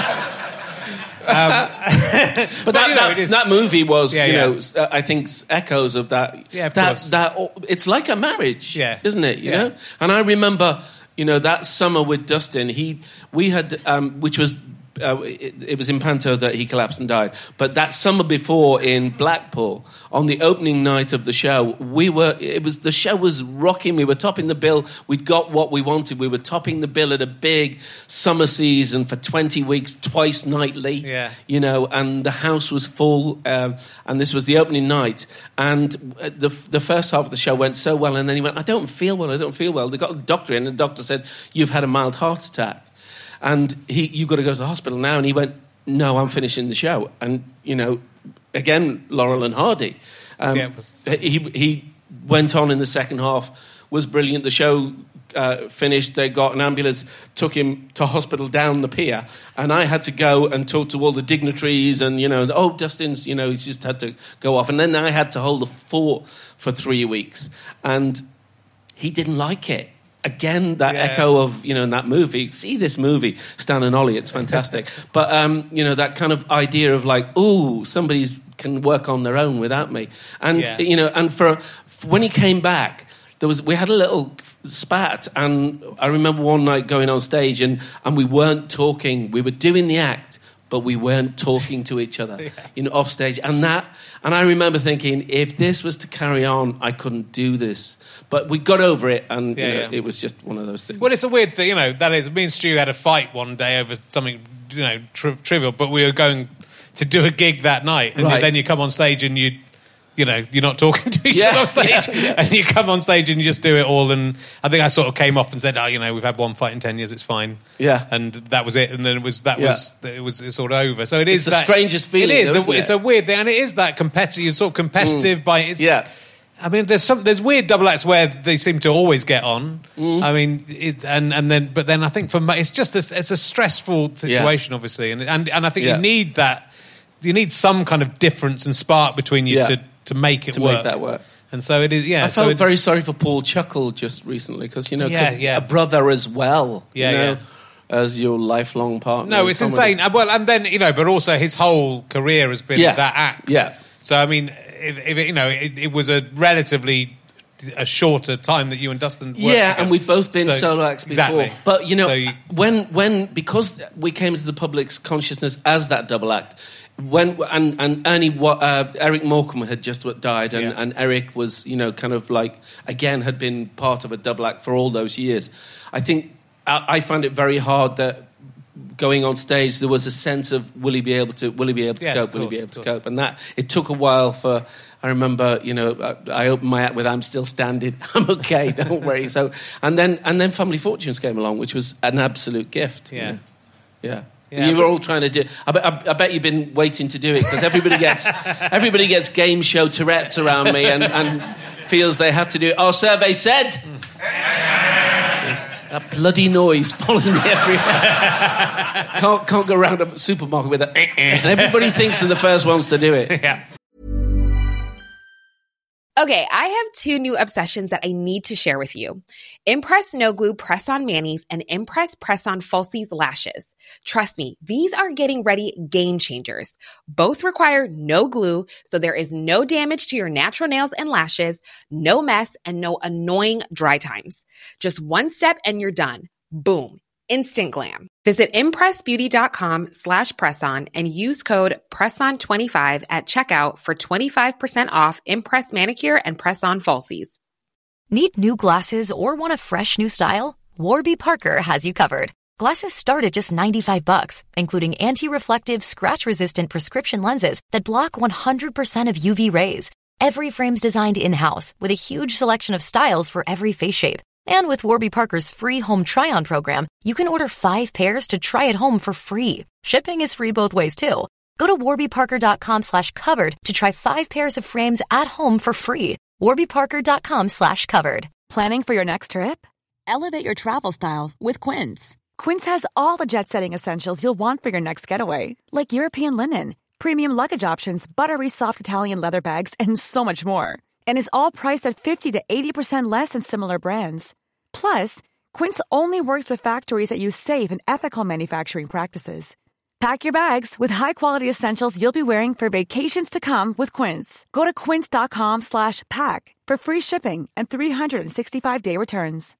um, But that, you know, that, it is- that movie was, Yeah, you yeah. know, uh, I think echoes of that. Yeah, of that, course. that it's like a marriage, Yeah. isn't it? You Yeah. know, and I remember, you know, that summer with Dustin, he we had, um, which was. Uh, it, it was in Panto that he collapsed and died. But that summer before in Blackpool, on the opening night of the show, we were. It was the show was rocking. We were topping the bill. We'd got what we wanted. We were topping the bill at a big summer season for twenty weeks, twice nightly. Yeah. You know, and the house was full. Um, and this was the opening night. And the the first half of the show went so well. And then he went, "I don't feel well. I don't feel well." They got a doctor in, and the doctor said, "You've had a mild heart attack. And he, you've got to go to the hospital now." And he went, "No, I'm finishing the show." And, you know, again, Laurel and Hardy. Um, Yeah, it was- he, he went on in the second half, was brilliant. The show uh, finished. They got an ambulance, took him to hospital down the pier. And I had to go and talk to all the dignitaries and, you know, oh, Dustin's, you know, he's just had to go off. And then I had to hold the fort for three weeks. And he didn't like it. Again, that Yeah. echo of, you know, in that movie. See this movie, Stan and Ollie, it's fantastic. But, um, you know, that kind of idea of like, ooh, somebody's can work on their own without me. And, Yeah. you know, and for, for when he came back, there was we had a little spat. And I remember one night going on stage and, and we weren't talking. We were doing the act, but we weren't talking to each other, yeah. you know, off stage. And that, and I remember thinking, if this was to carry on, I couldn't do this. But we got over it, and Yeah, you know, yeah. it was just one of those things. Well, it's a weird thing, you know. That is, me and Stu had a fight one day over something, you know, tri- trivial. But we were going to do a gig that night, and Right. then you come on stage and you, you know, you're not talking to each Yeah, other on stage, yeah, yeah. and you come on stage and you just do it all. And I think I sort of came off and said, "Oh, you know, we've had one fight in ten years, it's fine." Yeah. and that was it. And then it was that Yeah. was it was it's sort of over. So it is It's the that, strangest feeling, It is. though, a, isn't it's it? a weird thing, and it is that competitive. You're sort of competitive by it's, Yeah. I mean, there's some there's weird double acts where they seem to always get on. Mm. I mean, it, and and then but then I think for me, it's just a, it's a stressful situation, obviously, and and and I think Yeah. you need that. You need some kind of difference and spark between you Yeah. to, to make it To work. make that work. And so it is, yeah. I so felt it's, very sorry for Paul Chuckle just recently because, you know, 'cause Yeah, yeah. a brother as well, Yeah, you know, yeah. as your lifelong partner. No, in it's comedy. insane. Uh, Well, and then, you know, but also his whole career has been Yeah. that act. Yeah. So, I mean, if, if it, you know, it, it was a relatively a shorter time that you and Dustin worked Yeah, together. and we've both been So- solo acts before. Exactly. But, you know, So you- when, when, because we came into the public's consciousness as that double act, when, and, and Ernie, Wa- uh, Eric Morecambe had just died, and, Yeah. and Eric was, you know, kind of like, again, had been part of a double act for all those years. I think, I, I find it very hard that going on stage, there was a sense of, will he be able to, will he be able to Yes, cope, of will he be course, able to of course. cope? And that, it took a while for, I remember, you know, I, I opened my act with "I'm still standing, I'm okay, don't worry." So, and then and then Family Fortunes came along, which was an absolute gift. you Yeah. know. yeah. Yeah, you were but- all trying to do. I bet, I, I bet you've been waiting to do it because everybody gets everybody gets game show Tourette's around me and, and feels they have to do it. Our survey said. That bloody noise follows me everywhere. can't can't go around a supermarket with a. And everybody thinks they're the first ones to do it. Yeah. Okay, I have two new obsessions that I need to share with you. Impress No Glue Press-On Manis and Impress Press-On Falsies Lashes. Trust me, these are getting ready game changers. Both require no glue, so there is no damage to your natural nails and lashes, no mess, and no annoying dry times. Just one step and you're done. Boom. Instant glam. Visit impressbeauty.com slash presson and use code presson twenty-five at checkout for twenty-five percent off Impress Manicure and Press-On Falsies. Need new glasses or want a fresh new style? Warby Parker has you covered. Glasses start at just ninety-five bucks, including anti-reflective, scratch-resistant prescription lenses that block one hundred percent of U V rays. Every frame's designed in-house with a huge selection of styles for every face shape. And with Warby Parker's free home try-on program, you can order five pairs to try at home for free. Shipping is free both ways, too. Go to warbyparker.com slash covered to try five pairs of frames at home for free. warbyparker.com slash covered. Planning for your next trip? Elevate your travel style with Quince. Quince has all the jet-setting essentials you'll want for your next getaway, like European linen, premium luggage options, buttery soft Italian leather bags, and so much more. And is all priced at fifty to eighty percent less than similar brands. Plus, Quince only works with factories that use safe and ethical manufacturing practices. Pack your bags with high-quality essentials you'll be wearing for vacations to come with Quince. Go to quince.com slash pack for free shipping and three sixty-five day returns.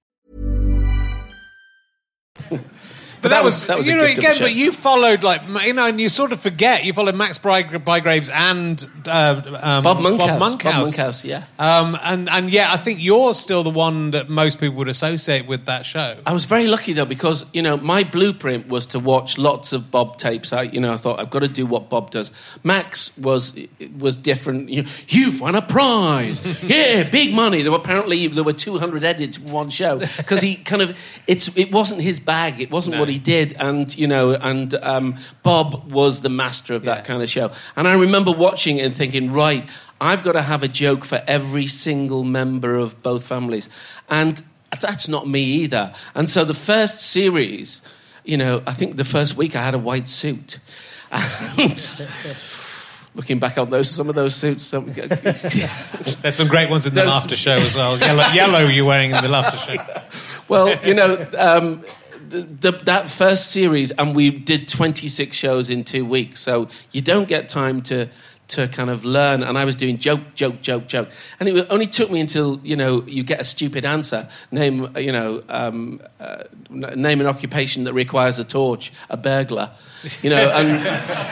But that, that was, was- that was a you know, gift of again, the show. but you followed, like, you know, and you sort of forget, you followed Max Bry- Bygraves and uh, um, Bob Monkhouse. Bob Monkhouse. Bob Monkhouse, yeah. Um, and, and yeah, I think you're still the one that most people would associate with that show. I was very lucky though because you know my blueprint was to watch lots of Bob tapes. I you know I thought I've got to do what Bob does. Max was was different. You, You've won a prize, yeah, big money. There were apparently there were two hundred edits in one show because he kind of it's it wasn't his bag. It wasn't No. what he did, and you know and um, Bob was the master of that Yeah. kind of show. And I remember watching it and thinking, right, I've got to have a joke for every single member of both families, and that's not me either. And so the first series, you know, I think the first week I had a white suit. And looking back on those, some of those suits. Some, There's some great ones in the There's- laughter show as well. Yellow, yellow you're wearing in the laughter show. well, you know, um, the, the, that first series, and we did twenty-six shows in two weeks, so you don't get time to to kind of learn. And I was doing joke, joke, joke, joke, and it only took me until you know you get a stupid answer. Name you know um, uh, name an occupation that requires a torch, a burglar, you know, and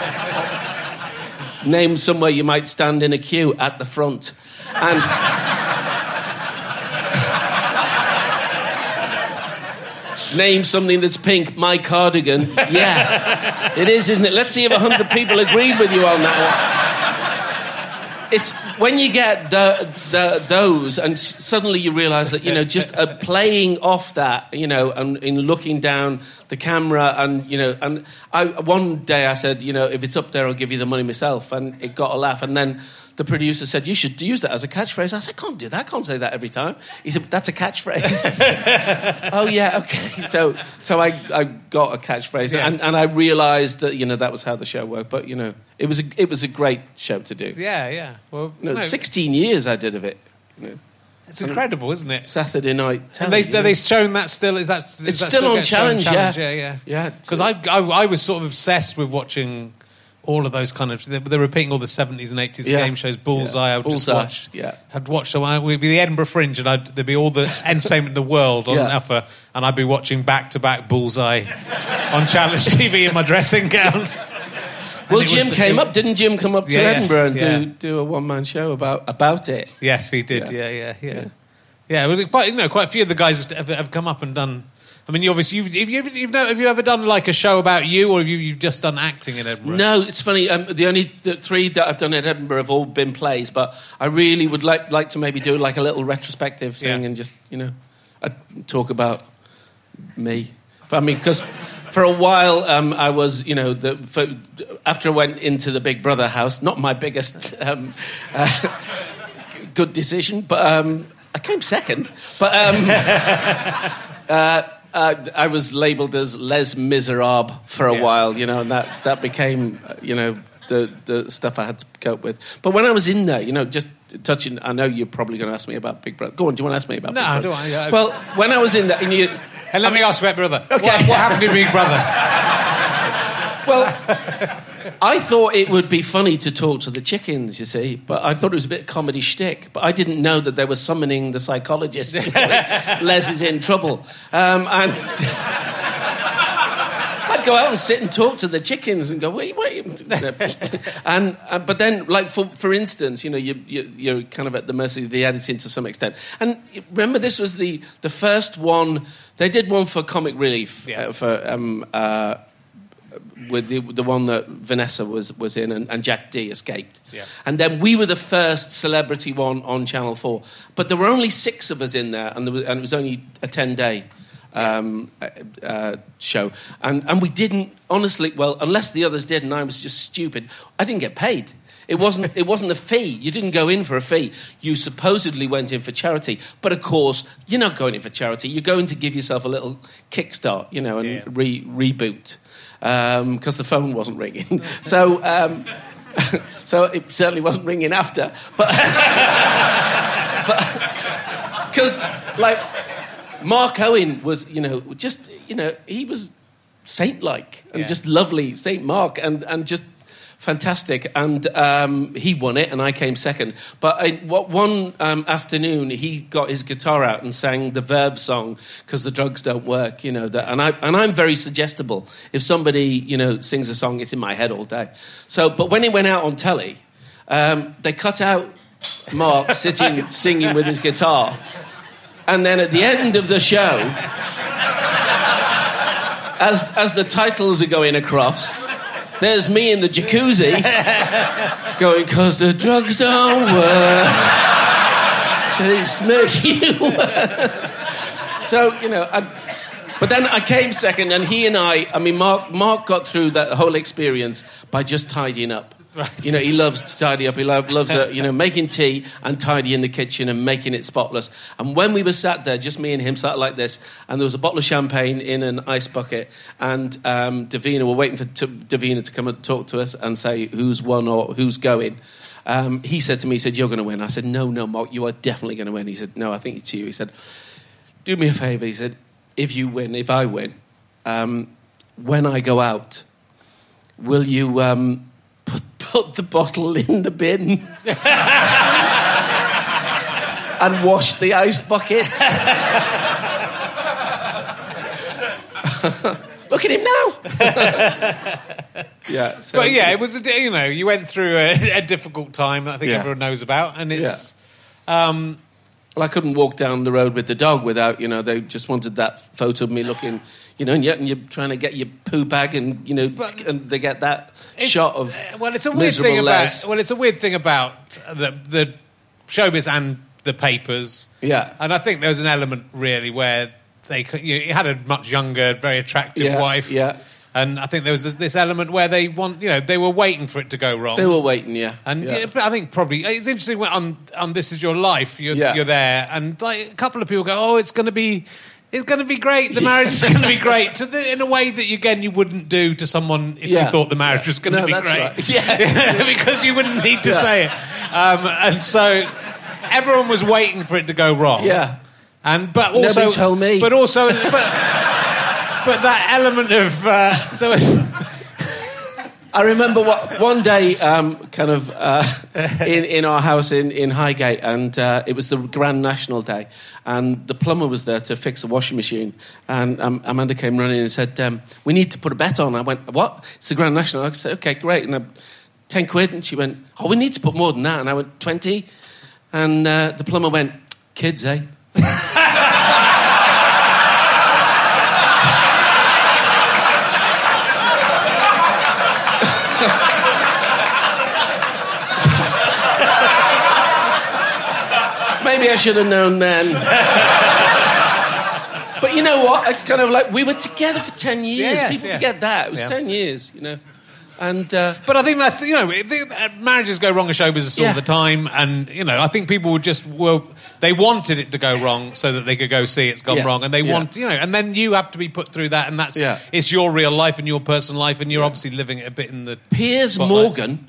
name somewhere you might stand in a queue at the front, and. Name something that's pink, my cardigan. Yeah, it is, isn't it? Let's see if a hundred people agreed with you on that one. It's when you get the, the, those, and s- suddenly you realise that you know just uh, playing off that, you know, and in looking down the camera, and you know, and I one day I said, you know, if it's up there, I'll give you the money myself, and it got a laugh, and then. The producer said, you should use that as a catchphrase. I said, I can't do that. I can't say that every time. He said, that's a catchphrase. Oh, yeah, okay. So so I, I got a catchphrase. Yeah. And, and I realised that, you know, that was how the show worked. But, you know, it was a, it was a great show to do. Yeah, yeah. Well, You know, no. sixteen years I did of it. You know, It's incredible, isn't it? Saturday night. And telly, they, you know. are they showing that still? Is that is It's that still on get shown Challenge, Challenge? yeah. yeah, yeah, Yeah, Because I, I, I was sort of obsessed with watching all of those kind of. They're, they're repeating all the seventies and eighties Yeah. game shows. Bullseye, Yeah. I would Bullseye, just watch. yeah. I'd watch. So I would be the Edinburgh Fringe, and I'd, there'd be all the entertainment in the world on Yeah. offer, and I'd be watching back to back Bullseye on Challenge T V in my dressing gown. Well, And it Jim was- came it- up, didn't Jim come up to Yeah, yeah, Edinburgh and yeah. do, do a one-man show about about it? Yes, he did. Yeah. Yeah, yeah, yeah. Yeah. Yeah, well, quite, you know, quite a few of the guys have, have come up and done. I mean, you obviously, you've, you've, you've, you've know, have you ever done like a show about you, or have you you've just done acting in Edinburgh? No, it's funny. Um, the only the three that I've done at Edinburgh have all been plays, but I really would like like to maybe do like a little retrospective thing Yeah. and just you know uh, talk about me. I mean, because for a while um, I was you know the for, after I went into the Big Brother house, not my biggest um, uh, good decision, but um, I came second. But um, uh, uh, I was labelled as Les Miserables for a Yeah. while, you know, and that, that became, uh, you know, the, the stuff I had to cope with. But when I was in there, you know, just touching, I know you're probably going to ask me about Big Brother. Go on, do you want to ask me about No, Big I Brother? don't. I- I- Well, when I was in there, and you... And let me ask you about Brother. Okay. What, what happened to Big Brother? Well, I thought it would be funny to talk to the chickens, you see, but I thought it was a bit of comedy shtick. But I didn't know that they were summoning the psychologist. Les is in trouble. Um, and I'd go out and sit and talk to the chickens and go, wait, wait. and, and But then, like, for, for instance, you know, you, you, you're kind of at the mercy of the editing to some extent. And remember, this was the, the first one, they did one for Comic Relief, Yeah. uh, for... Um, uh, with the the one that Vanessa was was in and, and Jack D escaped. Yeah. And then we were the first celebrity one on Channel four. But there were only six of us in there, and, there was, and it was only a ten-day um, uh, uh, show. And, and we didn't, honestly, well, unless the others did and I was just stupid, I didn't get paid. It wasn't, it wasn't a fee. You didn't go in for a fee. You supposedly went in for charity. But, of course, you're not going in for charity. You're going to give yourself a little kickstart, you know, and Yeah. re- reboot. Because um, the phone wasn't ringing. so um, so it certainly wasn't ringing after. But because, like, Mark Owen was, you know, just, you know, he was saint-like and Yeah. just lovely, Saint Mark, and, and just fantastic. And um, he won it, and I came second. But I, what, one um, afternoon, he got his guitar out and sang the Verve song, because the drugs don't work, you know. That, and, I, and I'm very suggestible. If somebody, you know, sings a song, it's in my head all day. So, but when it went out on telly, um, they cut out Mark sitting, singing with his guitar. And then at the end of the show, as as the titles are going across, there's me in the jacuzzi going, 'cause the drugs don't work, they make you work. So, you know, I, but then I came second, and he and I, I mean, Mark, Mark got through that whole experience by just tidying up. Right. You know, he loves to tidy up. He lo- loves, uh, you know, making tea and tidying the kitchen and making it spotless. And when we were sat there, just me and him sat like this, and there was a bottle of champagne in an ice bucket, and um, Davina, we're waiting for t- Davina to come and talk to us and say who's won or who's going. Um, he said to me, he said, "You're going to win." I said, "No, no, Mark, you are definitely going to win." He said, "No, I think it's you." He said, "Do me a favour." He said, "If you win, if I win, um, when I go out, will you... Um, put the bottle in the bin and wash the ice bucket?" Look at him now. Yeah, so, But yeah, it was, a, you know, you went through a, a difficult time that I think Yeah. everyone knows about, and it's... Um, Well, I couldn't walk down the road with the dog without, you know, they just wanted that photo of me looking, you know, and yet and you're trying to get your poo bag, and you know, But- and they get that It's- shot of well, it's a weird miserable thing Les. about well, it's a weird thing about the the showbiz and the papers. Yeah. and I think there was an element really where they could, you know, he had a much younger, very attractive Yeah, wife. yeah. and I think there was this, this element where they want, you know, they were waiting for it to go wrong. They were waiting, yeah. And yeah. yeah, but I think probably it's interesting when on on This Is Your Life. You're Yeah. you're there, and like a couple of people go, "Oh, it's going to be, it's going to be great. The marriage is going to be great." To the, in a way that again you wouldn't do to someone if Yeah. you thought the marriage was going to No, be that's great, right. Yeah. because you wouldn't need to Yeah. say it. Um, and so, everyone was waiting for it to go wrong. Yeah. And but also Nobody told me. But also, but, but that element of uh, there was. I remember what, one day, um, kind of uh, in in our house in in Highgate, and uh, it was the Grand National Day, and the plumber was there to fix the washing machine, and um, Amanda came running and said, um, "We need to put a bet on." I went, "What? It's the Grand National." I said, "Okay, great." And I, ten quid, and she went, "Oh, we need to put more than that." And I went, twenty, and uh, the plumber went, "Kids, eh?" Maybe I should have known then. But you know what? It's kind of like we were together for ten years. Yeah, yes, People yeah. forget that. It was Yeah. ten years, you know. And uh, But I think that's, you know, if the, uh, marriages go wrong in show business all Yeah. the time, and, you know, I think people would just, well, they wanted it to go wrong so that they could go see it's gone Yeah. wrong, and they Yeah. want, you know, and then you have to be put through that, and that's, Yeah. it's your real life and your personal life, and you're obviously living it a bit in the... Piers spotlight. Morgan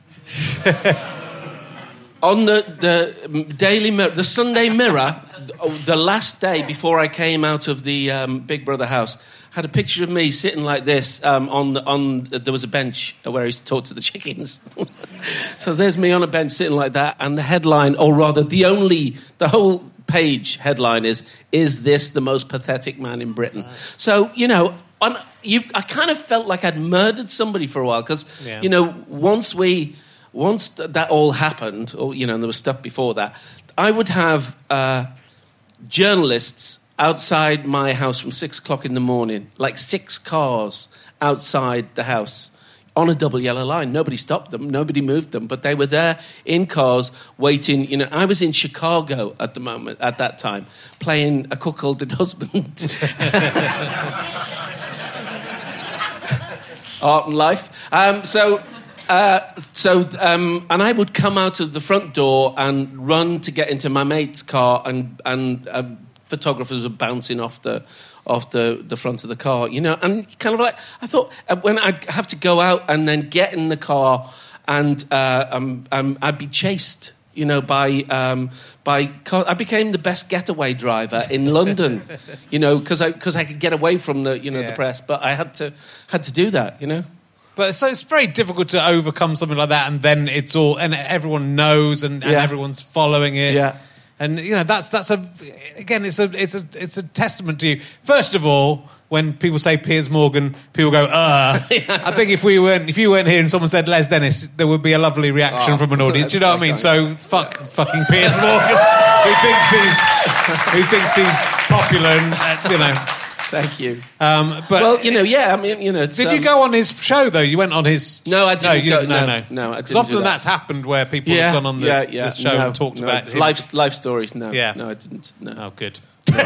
on the, the Daily Mirror, the Sunday Mirror, the last day before I came out of the um, Big Brother house, had a picture of me sitting like this um, on on. There was a bench where he talked to the chickens. So there's me on a bench sitting like that, and the headline, or rather, the only the whole page headline is: "Is this the most pathetic man in Britain?" So you know. On, you, I kind of felt like I'd murdered somebody for a while because, Yeah. you know, once we, once th- that all happened, or you know, and there was stuff before that, I would have uh, journalists outside my house from six o'clock in the morning, like six cars outside the house on a double yellow line. Nobody stopped them, nobody moved them, but they were there in cars waiting. You know, I was in Chicago at the moment, at that time, playing A Cuckolded Husband. Art and life. Um, so, uh, so, um, and I would come out of the front door and run to get into my mate's car, and and uh, photographers were bouncing off the off the, the front of the car, you know. And kind of like I thought, uh, when I'd have to go out and then get in the car, and uh, um, um, I'd be chased, you know, by um, by car. I became the best getaway driver in London, you know, because I because I could get away from the you know Yeah. the press, but I had to had to do that, you know. But so it's very difficult to overcome something like that, and then it's all, and everyone knows, and, and Yeah. everyone's following it. Yeah. And you know that's that's a again it's a it's a it's a testament to you. First of all, when people say Piers Morgan, people go, uh. I think if we weren't if you weren't here and someone said Les Dennis, there would be a lovely reaction Oh, from an audience. that's You know what I very mean? So fuck fucking Piers Morgan, who thinks he's who thinks he's popular, and uh, you know. Thank you. Um, but Well, you know, yeah, I mean, you know. It's, did you um, go on his show though? You went on his. No, I didn't you, go- No, no, no, no, I 'Cause didn't often do that. that's happened where people Yeah, have gone on the, yeah, yeah, the show no, and talked no. about him. life life stories. No, Yeah. no, I didn't. No. Oh, good.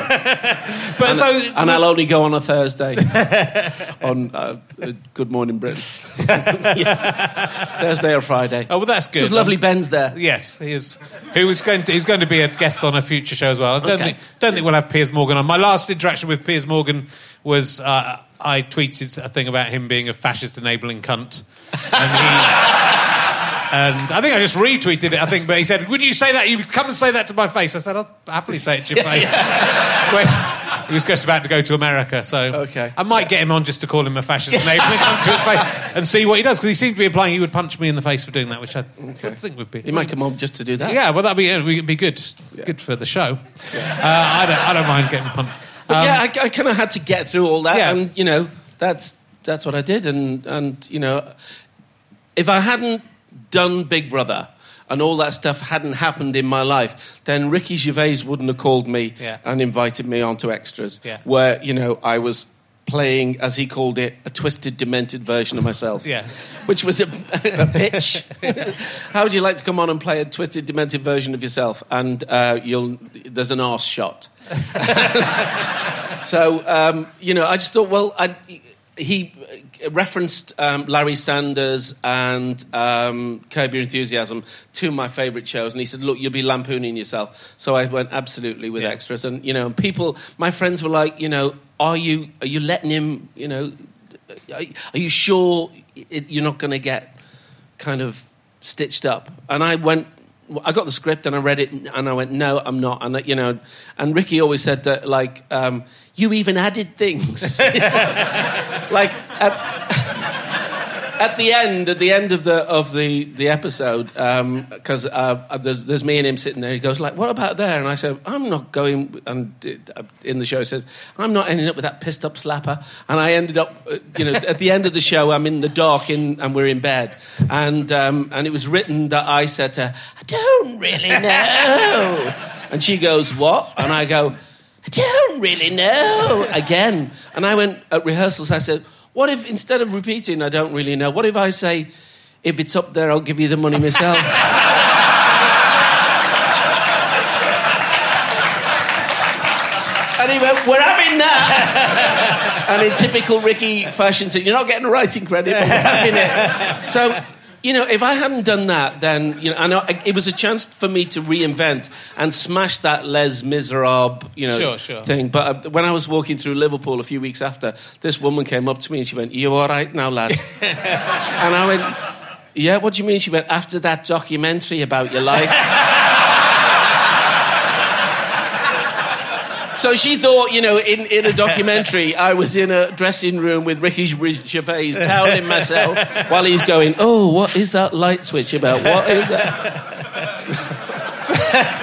But And, so, and I'll only go on a Thursday on uh, uh, Good Morning Britain. Yeah. Thursday or Friday. oh well, that's good. Because lovely Um, Ben's there. Yes, he is. Who was going to? He's going to be a guest on a future show as well. I don't Okay. think. Don't think we'll have Piers Morgan on. My last interaction with Piers Morgan was uh, I tweeted a thing about him being a fascist enabling cunt, and he. And I think I just retweeted it, I think, but he said, would you say that? You come and say that to my face. I said, I'll happily say it to your face. When he was just about to go to America, so Okay. I might get him on just to call him a fascist enabling cunt to his face and see what he does, because he seemed to be implying he would punch me in the face for doing that, which I think would be... He might come on just to do that. Yeah, well, that'd be, it'd be good. Good for the show. Uh, I, don't, I don't mind getting punched. But Um, yeah, I, I kind of had to get through all that, Yeah. and you know, that's that's what I did, and and you know, if I hadn't done Big Brother and all that stuff hadn't happened in my life, then Ricky Gervais wouldn't have called me Yeah. and invited me onto Extras, Yeah. where you know I was playing, as he called it, a twisted, demented version of myself. Yeah. Which was a, a pitch. How would you like to come on and play a twisted, demented version of yourself? And uh, you'll there's an arse shot. So, um, you know, I just thought, well, I, he referenced um, Larry Sanders and um, Curb Your Enthusiasm, two of my favourite shows, and he said, look, you'll be lampooning yourself. So I went absolutely with Yeah. Extras. And, you know, people, my friends were like, you know, are you are you letting him, you know, are, are you sure it, you're not going to get kind of stitched up? And I went, I got the script and I read it and I went, no, I'm not. And, you know, and Ricky always said that, like, um, you even added things. Like, at, at the end, at the end of the of the, the episode, because um, uh, there's, there's me and him sitting there, he goes, like, what about there? And I said, I'm not going, and in the show he says, I'm not ending up with that pissed up slapper. And I ended up, uh, you know, at the end of the show, I'm in the dark in, and we're in bed. And um, and it was written that I said to her, I don't really know. And she goes, what? And I go, I don't really know. Again. And I went, at rehearsals, I said, what if, instead of repeating, I don't really know, what if I say, if it's up there, I'll give you the money myself? And he went, we're having that. And in typical Ricky fashion, said, you're not getting a writing credit, but we're having it. So, you know, if I hadn't done that, then, you know, I know it was a chance for me to reinvent and smash that Les Miserables, you know, sure, sure. thing. But uh, when I was walking through Liverpool a few weeks after, this woman came up to me and she went, you all right now, lad? And I went, yeah, what do you mean? She went, after that documentary about your life. So she thought, you know, in, in a documentary, I was in a dressing room with Ricky Gervais toweling myself while he's going, oh, what is that light switch about? What is that?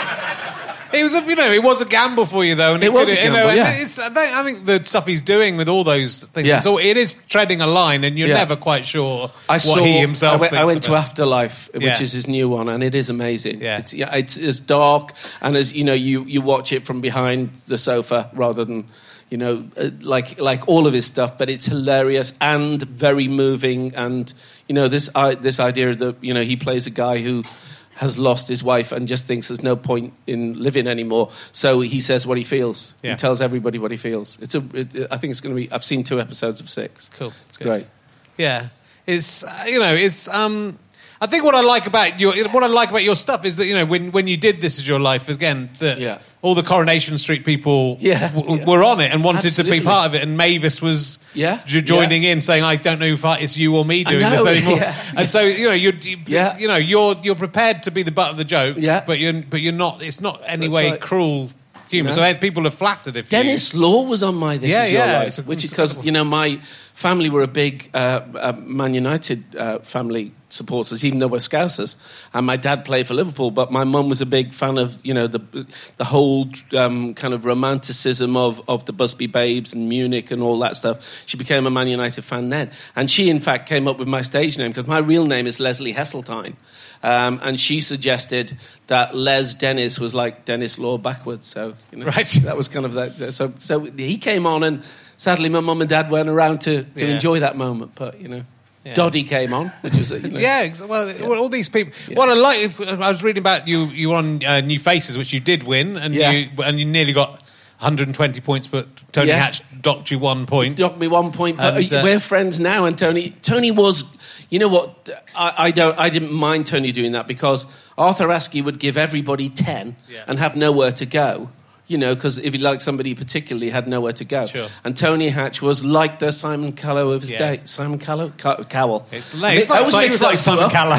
It was, a, you know, it was a gamble for you, though. And it, it was a you gamble, know, and yeah. It's, I, think, I think the stuff he's doing with all those things, yeah. so it is treading a line, and you're yeah. never quite sure I what saw, he himself I went, thinks I went about. to Afterlife, which yeah. is his new one, and it is amazing. Yeah. It's, yeah, it's as dark, and as, you know, you, you watch it from behind the sofa rather than... You know, uh, like like all of his stuff, but it's hilarious and very moving. And you know, this uh, this idea that, you know, he plays a guy who has lost his wife and just thinks there's no point in living anymore. So he says what he feels. Yeah. He tells everybody what he feels. It's a. It, I think it's going to be. I've seen two episodes of six. Cool, it's great. Yeah, it's uh, you know, it's. Um, I think what I like about your what I like about your stuff is that, you know, when when you did This Is Your Life, again, that Yeah. all the Coronation Street people Yeah, w- yeah. were on it and wanted Absolutely. to be part of it, and Mavis was Yeah, j- joining yeah. in, saying, "I don't know if it's you or me I doing know, this anymore." yeah. And so, you know, you're you, Yeah. you know you're you're prepared to be the butt of the joke, Yeah. but you're but you're not. It's not any That's way right. cruel humour. No. So people are flattered if Dennis Law was on my This Yeah, Is Your yeah, Life, it's a- which is it's because, incredible. you know, my family were a big uh, uh, Man United uh, family supporters, even though we're Scousers, and my dad played for Liverpool, but my mum was a big fan of, you know, the the whole um, kind of romanticism of, of the Busby Babes and Munich and all that stuff. She became a Man United fan then, and she in fact came up with my stage name, because my real name is Leslie Hesseltine, um, and she suggested that Les Dennis was like Dennis Law backwards, so, you know, Right. that was kind of that. So, so he came on, and sadly my mum and dad weren't around to, to Yeah. enjoy that moment, but, you know. Yeah. Doddy came on, which was, you know. Yeah, ex- well, well, all these people. What I like, I was reading about you. You were on uh, New Faces, which you did win, and Yeah. you and you nearly got one hundred twenty points, but Tony Yeah. Hatch docked you one point. Docked me one point, but And, uh, we're friends now. And Tony, Tony was, you know what? I, I don't, I didn't mind Tony doing that, because Arthur Askey would give everybody ten Yeah. and have nowhere to go. You know, because if he liked somebody particularly, had nowhere to go. Sure. And Tony Hatch was like the Simon Callow of his Yeah. day. Simon Callow? Ca- Cowell. It's, I like, mean, it's I like, always like, mix it's like those two Simon up. Cowell.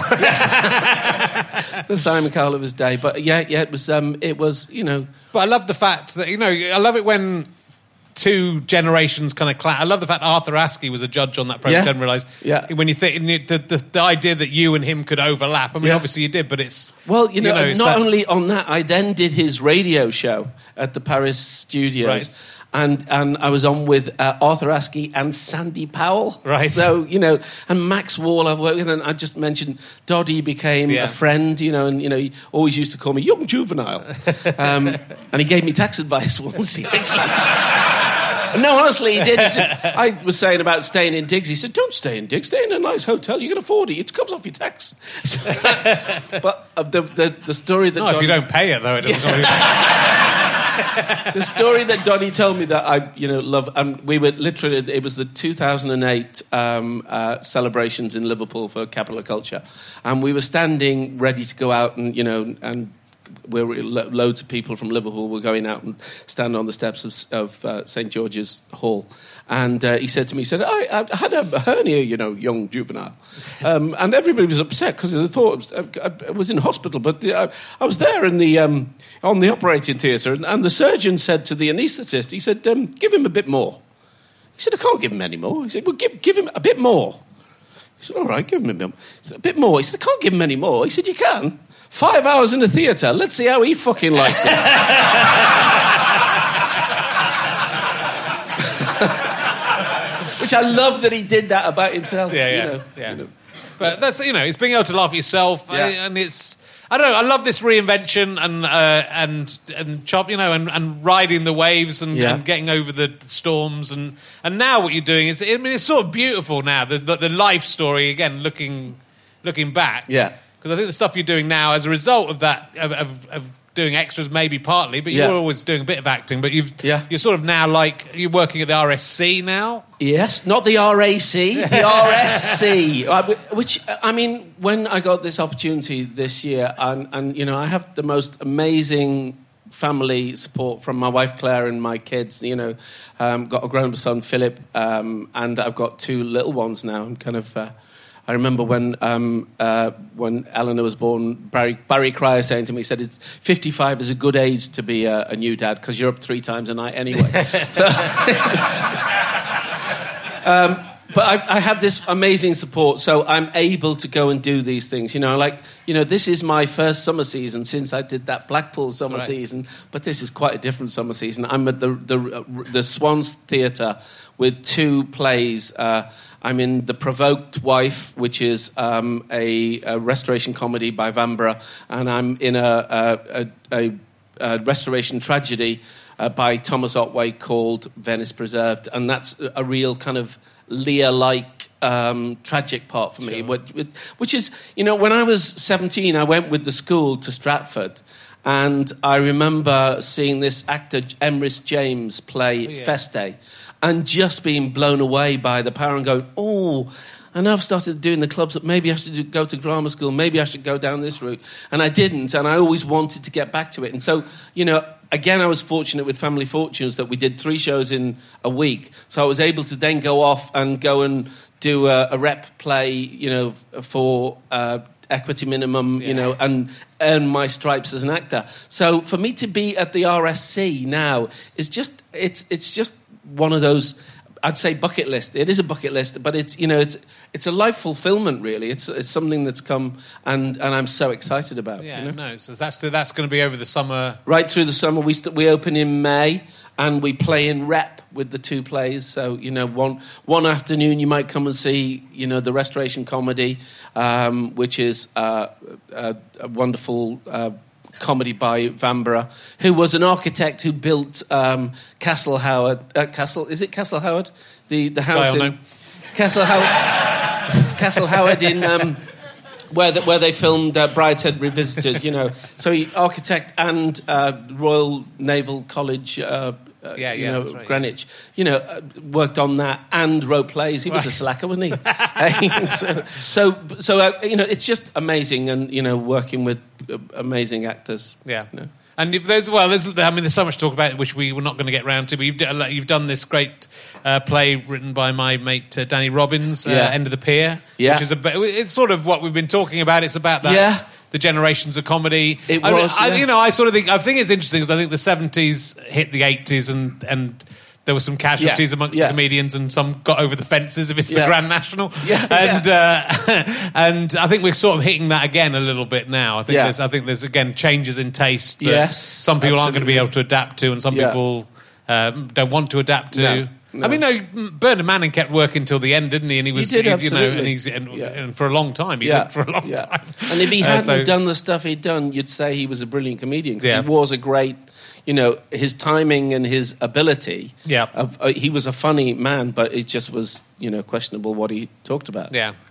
The Simon Cowell of his day. But yeah, yeah, it was, um, it was, you know... But I love the fact that, you know, I love it when two generations kind of clash. I love the fact Arthur Askey was a judge on that program. Yeah. I didn't realise. Yeah. When you think the, the, the idea that you and him could overlap. I mean, Yeah. obviously you did, but it's Well, you know, it's not that- only on that, I then did his radio show at the Paris studios. Right. And and I was on with uh, Arthur Askey and Sandy Powell. Right. So, you know, and Max Wall I've worked with, and I just mentioned Doddy became Yeah. a friend, you know, and, you know, he always used to call me Young Juvenile. um, and he gave me tax advice once. He actually... No, honestly, he did. He said, I was saying about staying in digs. He said, don't stay in digs. Stay in a nice hotel. You can afford it. It comes off your tax. But uh, the, the, the story that... No, if Doddy- you don't pay it, though, it doesn't. the story that Donny told me that I, you know, love. Um, we were literally. It was the two thousand eight um, uh, celebrations in Liverpool for Capital of Culture, and we were standing ready to go out and, you know, and where lo- loads of people from Liverpool were going out and standing on the steps of, of uh, Saint George's Hall. And uh, he said to me, he said, I, I had a hernia, you know, young juvenile. Um, and everybody was upset because they thought I was, I was in hospital. But the, I, I was there in the um, on the operating theatre, and, and the surgeon said to the anaesthetist, he said, um, give him a bit more. He said, I can't give him any more. He said, well, give, give him a bit more. He said, all right, give him a bit more. He said, a bit more. He said, I can't give him any more. He said, you can. Five hours in the theatre. Let's see how he fucking likes it. Which I love that he did that about himself. Yeah, yeah, you know, yeah. You know. But that's, you know, it's being able to laugh at yourself, Yeah. uh, and it's, I don't know, I love this reinvention and uh, and and chop, you know, and, and riding the waves and, Yeah. and getting over the storms, and and now what you're doing is, I mean, it's sort of beautiful now, the the, the life story again, looking looking back. Yeah. Because I think the stuff you're doing now, as a result of that, of, of, of doing extras, maybe partly, but Yeah. you're always doing a bit of acting. But you've, Yeah. you're sort of now like you're working at the R S C now. Yes, not the R A C, the R S C. Uh, Which, I mean, when I got this opportunity this year, and, and you know, I have the most amazing family support from my wife Claire and my kids. You know, um, got a grown-up son Philip, um, and I've got two little ones now. I'm kind of. Uh, I remember when um, uh, when Eleanor was born, Barry, Barry Cryer saying to me, he said, it's fifty-five is a good age to be a, a new dad because you're up three times a night anyway. so, um, but I, I have this amazing support, so I'm able to go and do these things. You know, like, you know, this is my first summer season since I did that Blackpool summer Right. season, but this is quite a different summer season. I'm at the the, the Swans Theatre with two plays. Uh, I'm in The Provoked Wife, which is um, a, a restoration comedy by Vanbrugh, and I'm in a, a, a, a restoration tragedy uh, by Thomas Otway called Venice Preserved, and that's a real kind of Lear-like um, tragic part for me, Sure. which, which is, you know, when I was seventeen, I went with the school to Stratford, and I remember seeing this actor, Emrys James, play Oh, yeah. Feste, and just being blown away by the power and going, oh, I know I've started doing the clubs, maybe I should do, go to drama school, maybe I should go down this route. And I didn't, and I always wanted to get back to it. And so, you know, again, I was fortunate with Family Fortunes that we did three shows in a week. So I was able to then go off and go and do a, a rep play, you know, for uh, equity minimum, you know, and earn my stripes as an actor. So for me to be at the R S C now is just, it's it's just one of those, I'd say, bucket list. It is a bucket list, but it's, you know, it's it's a life fulfillment, really. It's it's something that's come, and, and I'm so excited about. Yeah, you know? no, so that's that's going to be over the summer. Right through the summer, we st- we open in May, and we play in rep with the two plays. So, you know, one one afternoon you might come and see, you know, the restoration comedy, um, which is uh, a, a wonderful Uh, comedy by Vanbrugh, who was an architect who built um, Castle Howard. Uh, Castle is it Castle Howard? The the house Style, in no. Castle Howard. Castle Howard in um, where the, where they filmed uh, Brideshead Revisited. You know, so he architect and uh, Royal Naval College. Uh, Uh, Yeah, you yeah, know, that's right, Greenwich, you know, uh, worked on that and wrote plays. He was Right. a slacker, wasn't he? so, so, so uh, you know, it's just amazing, and you know, working with uh, amazing actors. Yeah. You know. And if there's, well, there's, I mean, there's so much to talk about which we were not going to get round to, but you've, d- you've done this great uh, play written by my mate uh, Danny Robbins, uh, Yeah. End of the Pier, Yeah. which is a, it's sort of what we've been talking about. It's about that, Yeah. the generations of comedy. It I mean, was, I, yeah. you know, I sort of think, I think it's interesting because I think the seventies hit the eighties and, and there were some casualties Yeah. amongst Yeah. the comedians, and some got over the fences if it's the Yeah. Grand National. Yeah. And uh, and I think we're sort of hitting that again a little bit now. I think Yeah. there's I think there's again changes in taste that Yes, some people aren't going to be absolutely. able to adapt to, and some Yeah. people um, don't want to adapt to. No, no. I mean, no, Bernard Manning kept working till the end, didn't he? And he was, did, you know, absolutely. and he's and, Yeah. and for a long time, he Yeah, did for a long yeah. time. And if he Uh, hadn't so- done the stuff he'd done, you'd say he was a brilliant comedian because Yeah. he was a great, you know, his timing and his ability. Yeah. Of, uh, he was a funny man, but it just was, you know, questionable what he talked about. Yeah.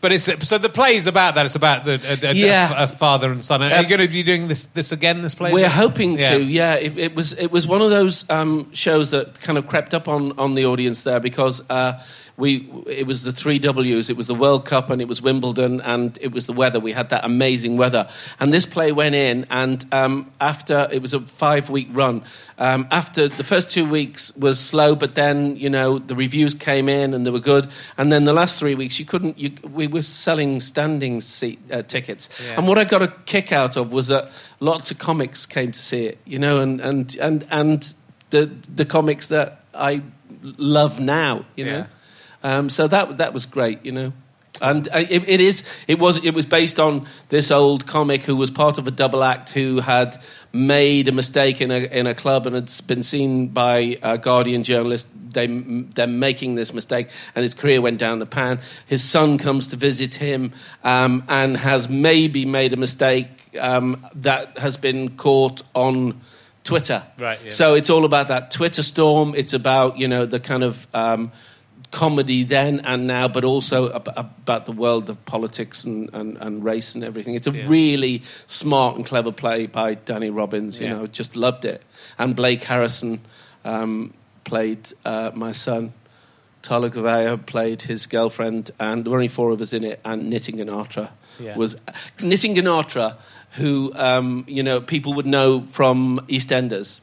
but it's so the play's about that. It's about the a, a, Yeah. a, a father and son. Are Uh, you going to be doing this this again? This play? We're hoping Yeah. to, yeah. It, it was it was one of those um, shows that kind of crept up on, on the audience there because uh, we it was the three W's. It was the World Cup and it was Wimbledon and it was the weather. We had that amazing weather, and this play went in. And um, after it was a five week run. Um, after the first two weeks was slow, but then you know the reviews came in and they were good. And then the last three weeks, you couldn't. You, we were selling standing seat uh, tickets, Yeah. and what I got a kick out of was that lots of comics came to see it. You know, and and and and the the comics that I love now. You know, um, so that that was great. You know. And uh, it, it is. It was. It was based on this old comic who was part of a double act who had made a mistake in a in a club and had been seen by a Guardian journalist. They they're making this mistake, and his career went down the pan. His son comes to visit him um, and has maybe made a mistake um, that has been caught on Twitter. Right. Yeah. So it's all about that Twitter storm. It's about you know the kind of. Um, comedy then and now, but also ab- about the world of politics and, and, and race and everything. It's a Yeah. really smart and clever play by Danny Robbins. You Yeah. know, just loved it. And Blake Harrison um, played uh, my son. Tala Gavaya played his girlfriend, and there were only four of us in it. And Nitin Ganatra Yeah. was Nitin Ganatra, who um, you know people would know from EastEnders.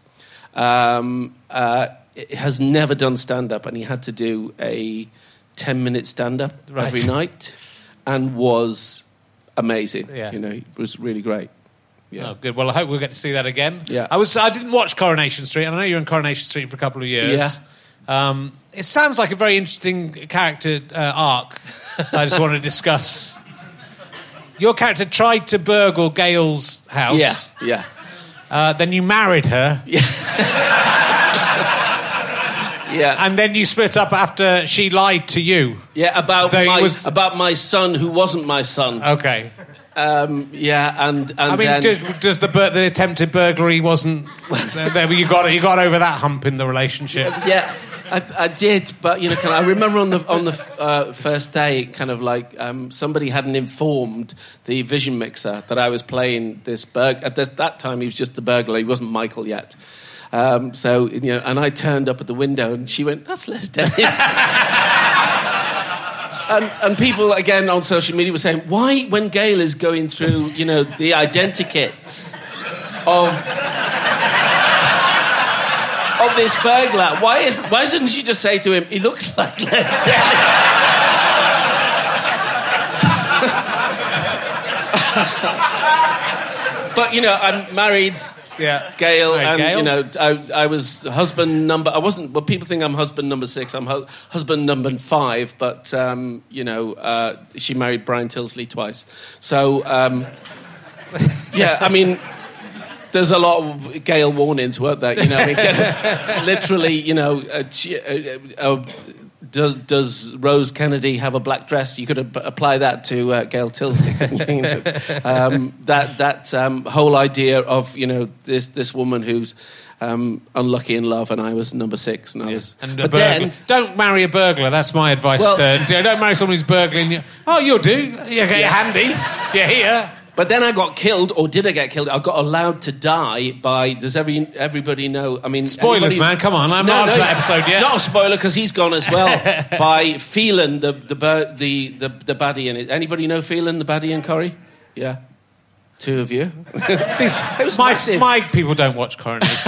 Um, uh, has never done stand-up, and he had to do a ten-minute stand-up Right. every night, and was amazing. Yeah. You know, it was really great. Yeah. Oh, good. Well, I hope we'll get to see that again. Yeah. I was. I didn't watch Coronation Street, and I know you're in Coronation Street for a couple of years. Yeah. Um, it sounds like a very interesting character uh, arc. I just want to discuss. Your character tried to burgle Gail's house. Yeah, yeah. Uh, then you married her. Yeah, And then you split up after she lied to you. yeah. About Though he my was- about my son who wasn't my son. Okay. Um, yeah, and and I mean, then, does, does the bur- the attempted burglary wasn't there? You got you got over that hump in the relationship. yeah, I, I did, but you know, kind of, I remember on the on the uh, first day, kind of like um, somebody hadn't informed the vision mixer that I was playing this burg. At this, that time, he was just the burglar. He wasn't Michael yet. Um, so you know, and I turned up at the window, and she went, "That's Les Dennis." And, and people, again, on social media were saying, why, when Gail is going through, you know, the identikits of of this burglar, why is why doesn't she just say to him, he looks like Les Dennis? But, you know, I'm married... Yeah, Gail, Right, and Gail. you know, I, I was husband number. I wasn't. Well, people think I'm husband number six. I'm hu- husband number five. But um, you know, uh, she married Brian Tilsley twice. So um, yeah, I mean, there's a lot of Gail warnings, weren't there? You know, I mean, kind of, literally, you know, uh, she, uh, uh, does, does Rose Kennedy have a black dress? You could ab- apply that to uh, Gail Tilsley. couldn't you? You know, um, that that um, whole idea of you know this this woman who's um, unlucky in love, and I was number six, and I was. And a but burglar. then, Don't marry a burglar. That's my advice. Well- uh, don't marry someone who's burgling you. Oh, you'll do. You get handy. You're here. but then I got killed, or did I get killed? I got allowed to die by. Does every everybody know? I mean, Spoilers, anybody- man. Come on. I'm No, not no, up to that it's- episode yet. It's not a spoiler because he's gone as well. By Phelan, the the bir- the the, the baddie in it. Anybody know Phelan, the baddie in Corrie? Yeah, two of you. These- It was my, massive. my people don't watch Coronation.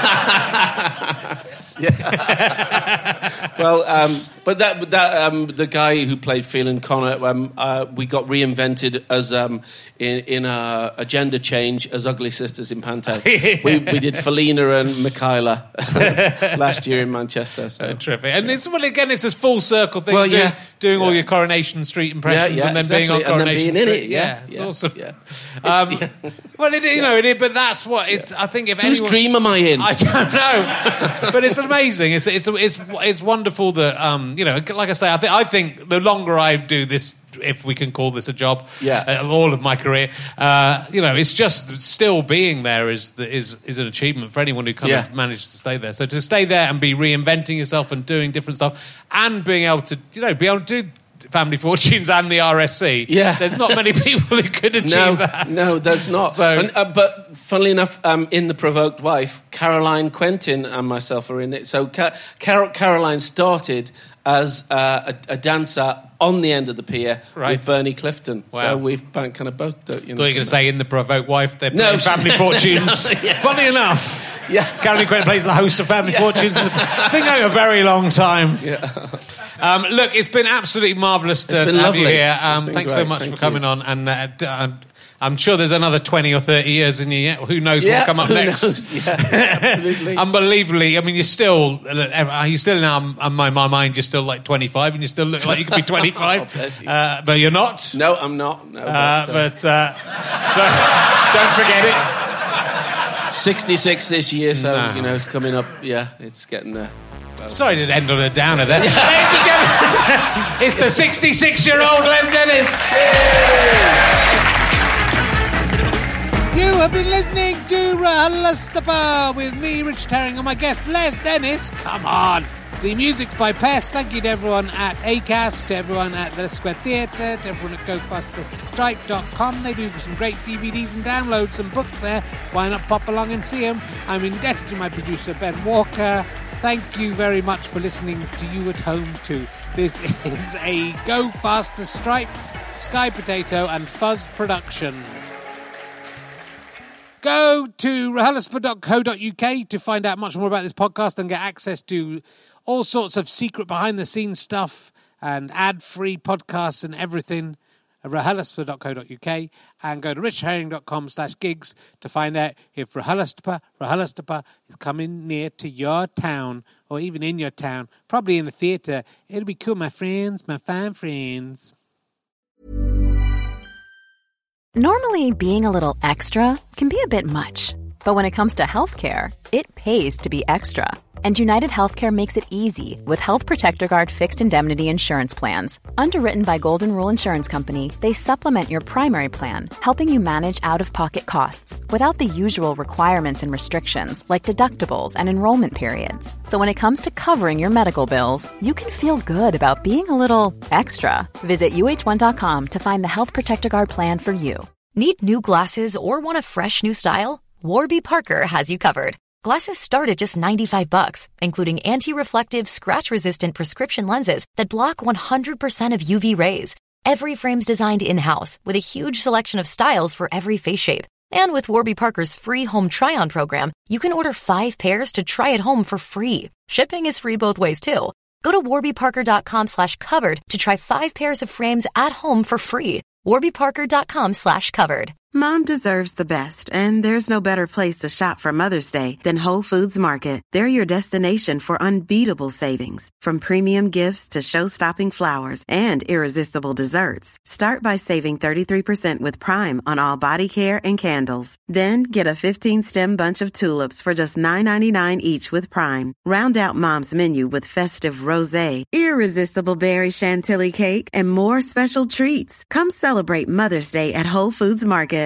Well, um, but that that um, the guy who played Phelan Connor, um, uh, we got reinvented as um, in in a, a gender change as ugly sisters in Panto. we, we did Felina and Michaela last year in Manchester. So. Terrific. And it's, well, again, it's this full circle thing. Well, doing, yeah. doing all Yeah. your Coronation Street impressions Yeah, yeah, and then exactly. being on And then Coronation being in Street. it, yeah, it's yeah, awesome. yeah. Um, It's- yeah. Well, it, you know, it, but that's what it's. I think if Whose anyone, dream am I in? I don't know, but it's amazing. It's it's it's it's wonderful that um, you know, like I say, I think I think the longer I do this, if we can call this a job, Yeah. uh, all of my career, uh, you know, it's just still being there is the, is is an achievement for anyone who kind Yeah. of manages to stay there. So to stay there and be reinventing yourself and doing different stuff and being able to, you know, be able to do Family Fortunes and the R S C. Yeah. There's not many people who could achieve no, that. No, there's not. So, and, uh, but funnily enough, um, in The Provoked Wife, Caroline Quentin and myself are in it. So Ca- Car- Caroline started as uh, a, a dancer on the end of the pier right. with Bernie Clifton. Wow. So we've kind of both... Uh, you know, I thought you were going to say in The Provoked Wife, they're No, playing Family Fortunes. no, yeah. Funny enough, Yeah. Caroline Quentin plays the host of Family Yeah. Fortunes. I've been going a very long time. Yeah. Um, look, it's been absolutely marvellous to It's been have lovely. you here. It's Um, been thanks so great. much Thank for coming you. on. And uh, d- uh, I'm sure there's another twenty or thirty years in you yet. Who knows Yeah, what'll come up who next? knows? Yeah, absolutely. Unbelievably. I mean, you're still, uh, you're still now, in my, my mind, you're still like twenty-five and you still look like you could be twenty-five. Oh, bless you. uh, but you're not. No, I'm not. No, Uh, but, uh, but uh, so, don't forget it. sixty-six this year, so, No. you know, it's coming up. Yeah, it's getting there. Sorry to end on a downer there. Ladies and gentlemen, it's the sixty-six-year-old Les Dennis. You have been listening to RHLSTP with me, Rich Herring, and my guest, Les Dennis. Come on. The music's by Pest. Thank you to everyone at Acast, to everyone at the Square Theatre, to everyone at go faster stripe dot com. They do some great D V Ds and downloads and books there. Why not pop along and see them? I'm indebted to my producer, Ben Walker. Thank you very much for listening to you at home too. This is a Go Faster Stripe, Sky Potato and Fuzz production. Go to R H L S T P dot co dot U K to find out much more about this podcast and get access to all sorts of secret behind-the-scenes stuff and ad-free podcasts and everything at R H L S T P dot co dot U K, and go to richherring dot com slash gigs to find out if R H L S T P, R H L S T P is coming near to your town or even in your town, probably in a theatre. It'll be cool, my friends, my fine friends. Normally, being a little extra can be a bit much. But when it comes to healthcare, it pays to be extra. And United Healthcare makes it easy with Health Protector Guard fixed indemnity insurance plans. Underwritten by Golden Rule Insurance Company, they supplement your primary plan, helping you manage out-of-pocket costs without the usual requirements and restrictions like deductibles and enrollment periods. So when it comes to covering your medical bills, you can feel good about being a little extra. Visit U H one dot com to find the Health Protector Guard plan for you. Need new glasses or want a fresh new style? Warby Parker has you covered. Glasses start at just ninety-five bucks, including anti-reflective, scratch-resistant prescription lenses that block one hundred percent of U V rays. Every frame's designed in-house with a huge selection of styles for every face shape. And with Warby Parker's free home try-on program, you can order five pairs to try at home for free. Shipping is free both ways, too. Go to warby parker dot com slash covered to try five pairs of frames at home for free. warby parker dot com slash covered. Mom deserves the best, and there's no better place to shop for Mother's Day than Whole Foods Market. They're your destination for unbeatable savings, from premium gifts to show-stopping flowers and irresistible desserts. Start by saving thirty-three percent with Prime on all body care and candles. Then get a fifteen-stem bunch of tulips for just nine ninety-nine each with Prime. Round out Mom's menu with festive rosé, irresistible berry chantilly cake, and more special treats. Come celebrate Mother's Day at Whole Foods Market.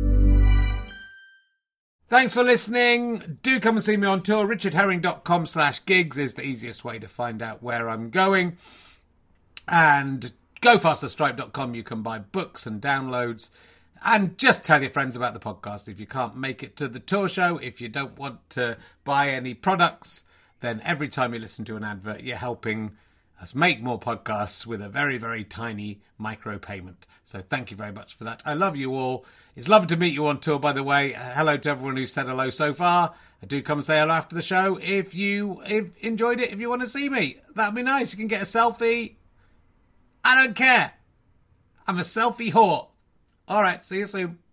Thanks for listening. Do come and see me on tour. richard herring dot com slash gigs is the easiest way to find out where I'm going. And go faster stripe dot com, you can buy books and downloads. And just tell your friends about the podcast. If you can't make it to the tour show, if you don't want to buy any products, then every time you listen to an advert, you're helping us make more podcasts with a very, very tiny micro payment. So thank you very much for that. I love you all. It's lovely to meet you on tour, by the way. Uh, hello to everyone who's said hello so far. I do come and say hello after the show if you if enjoyed it, if you want to see me. That'd be nice. You can get a selfie. I don't care. I'm a selfie whore. All right, see you soon.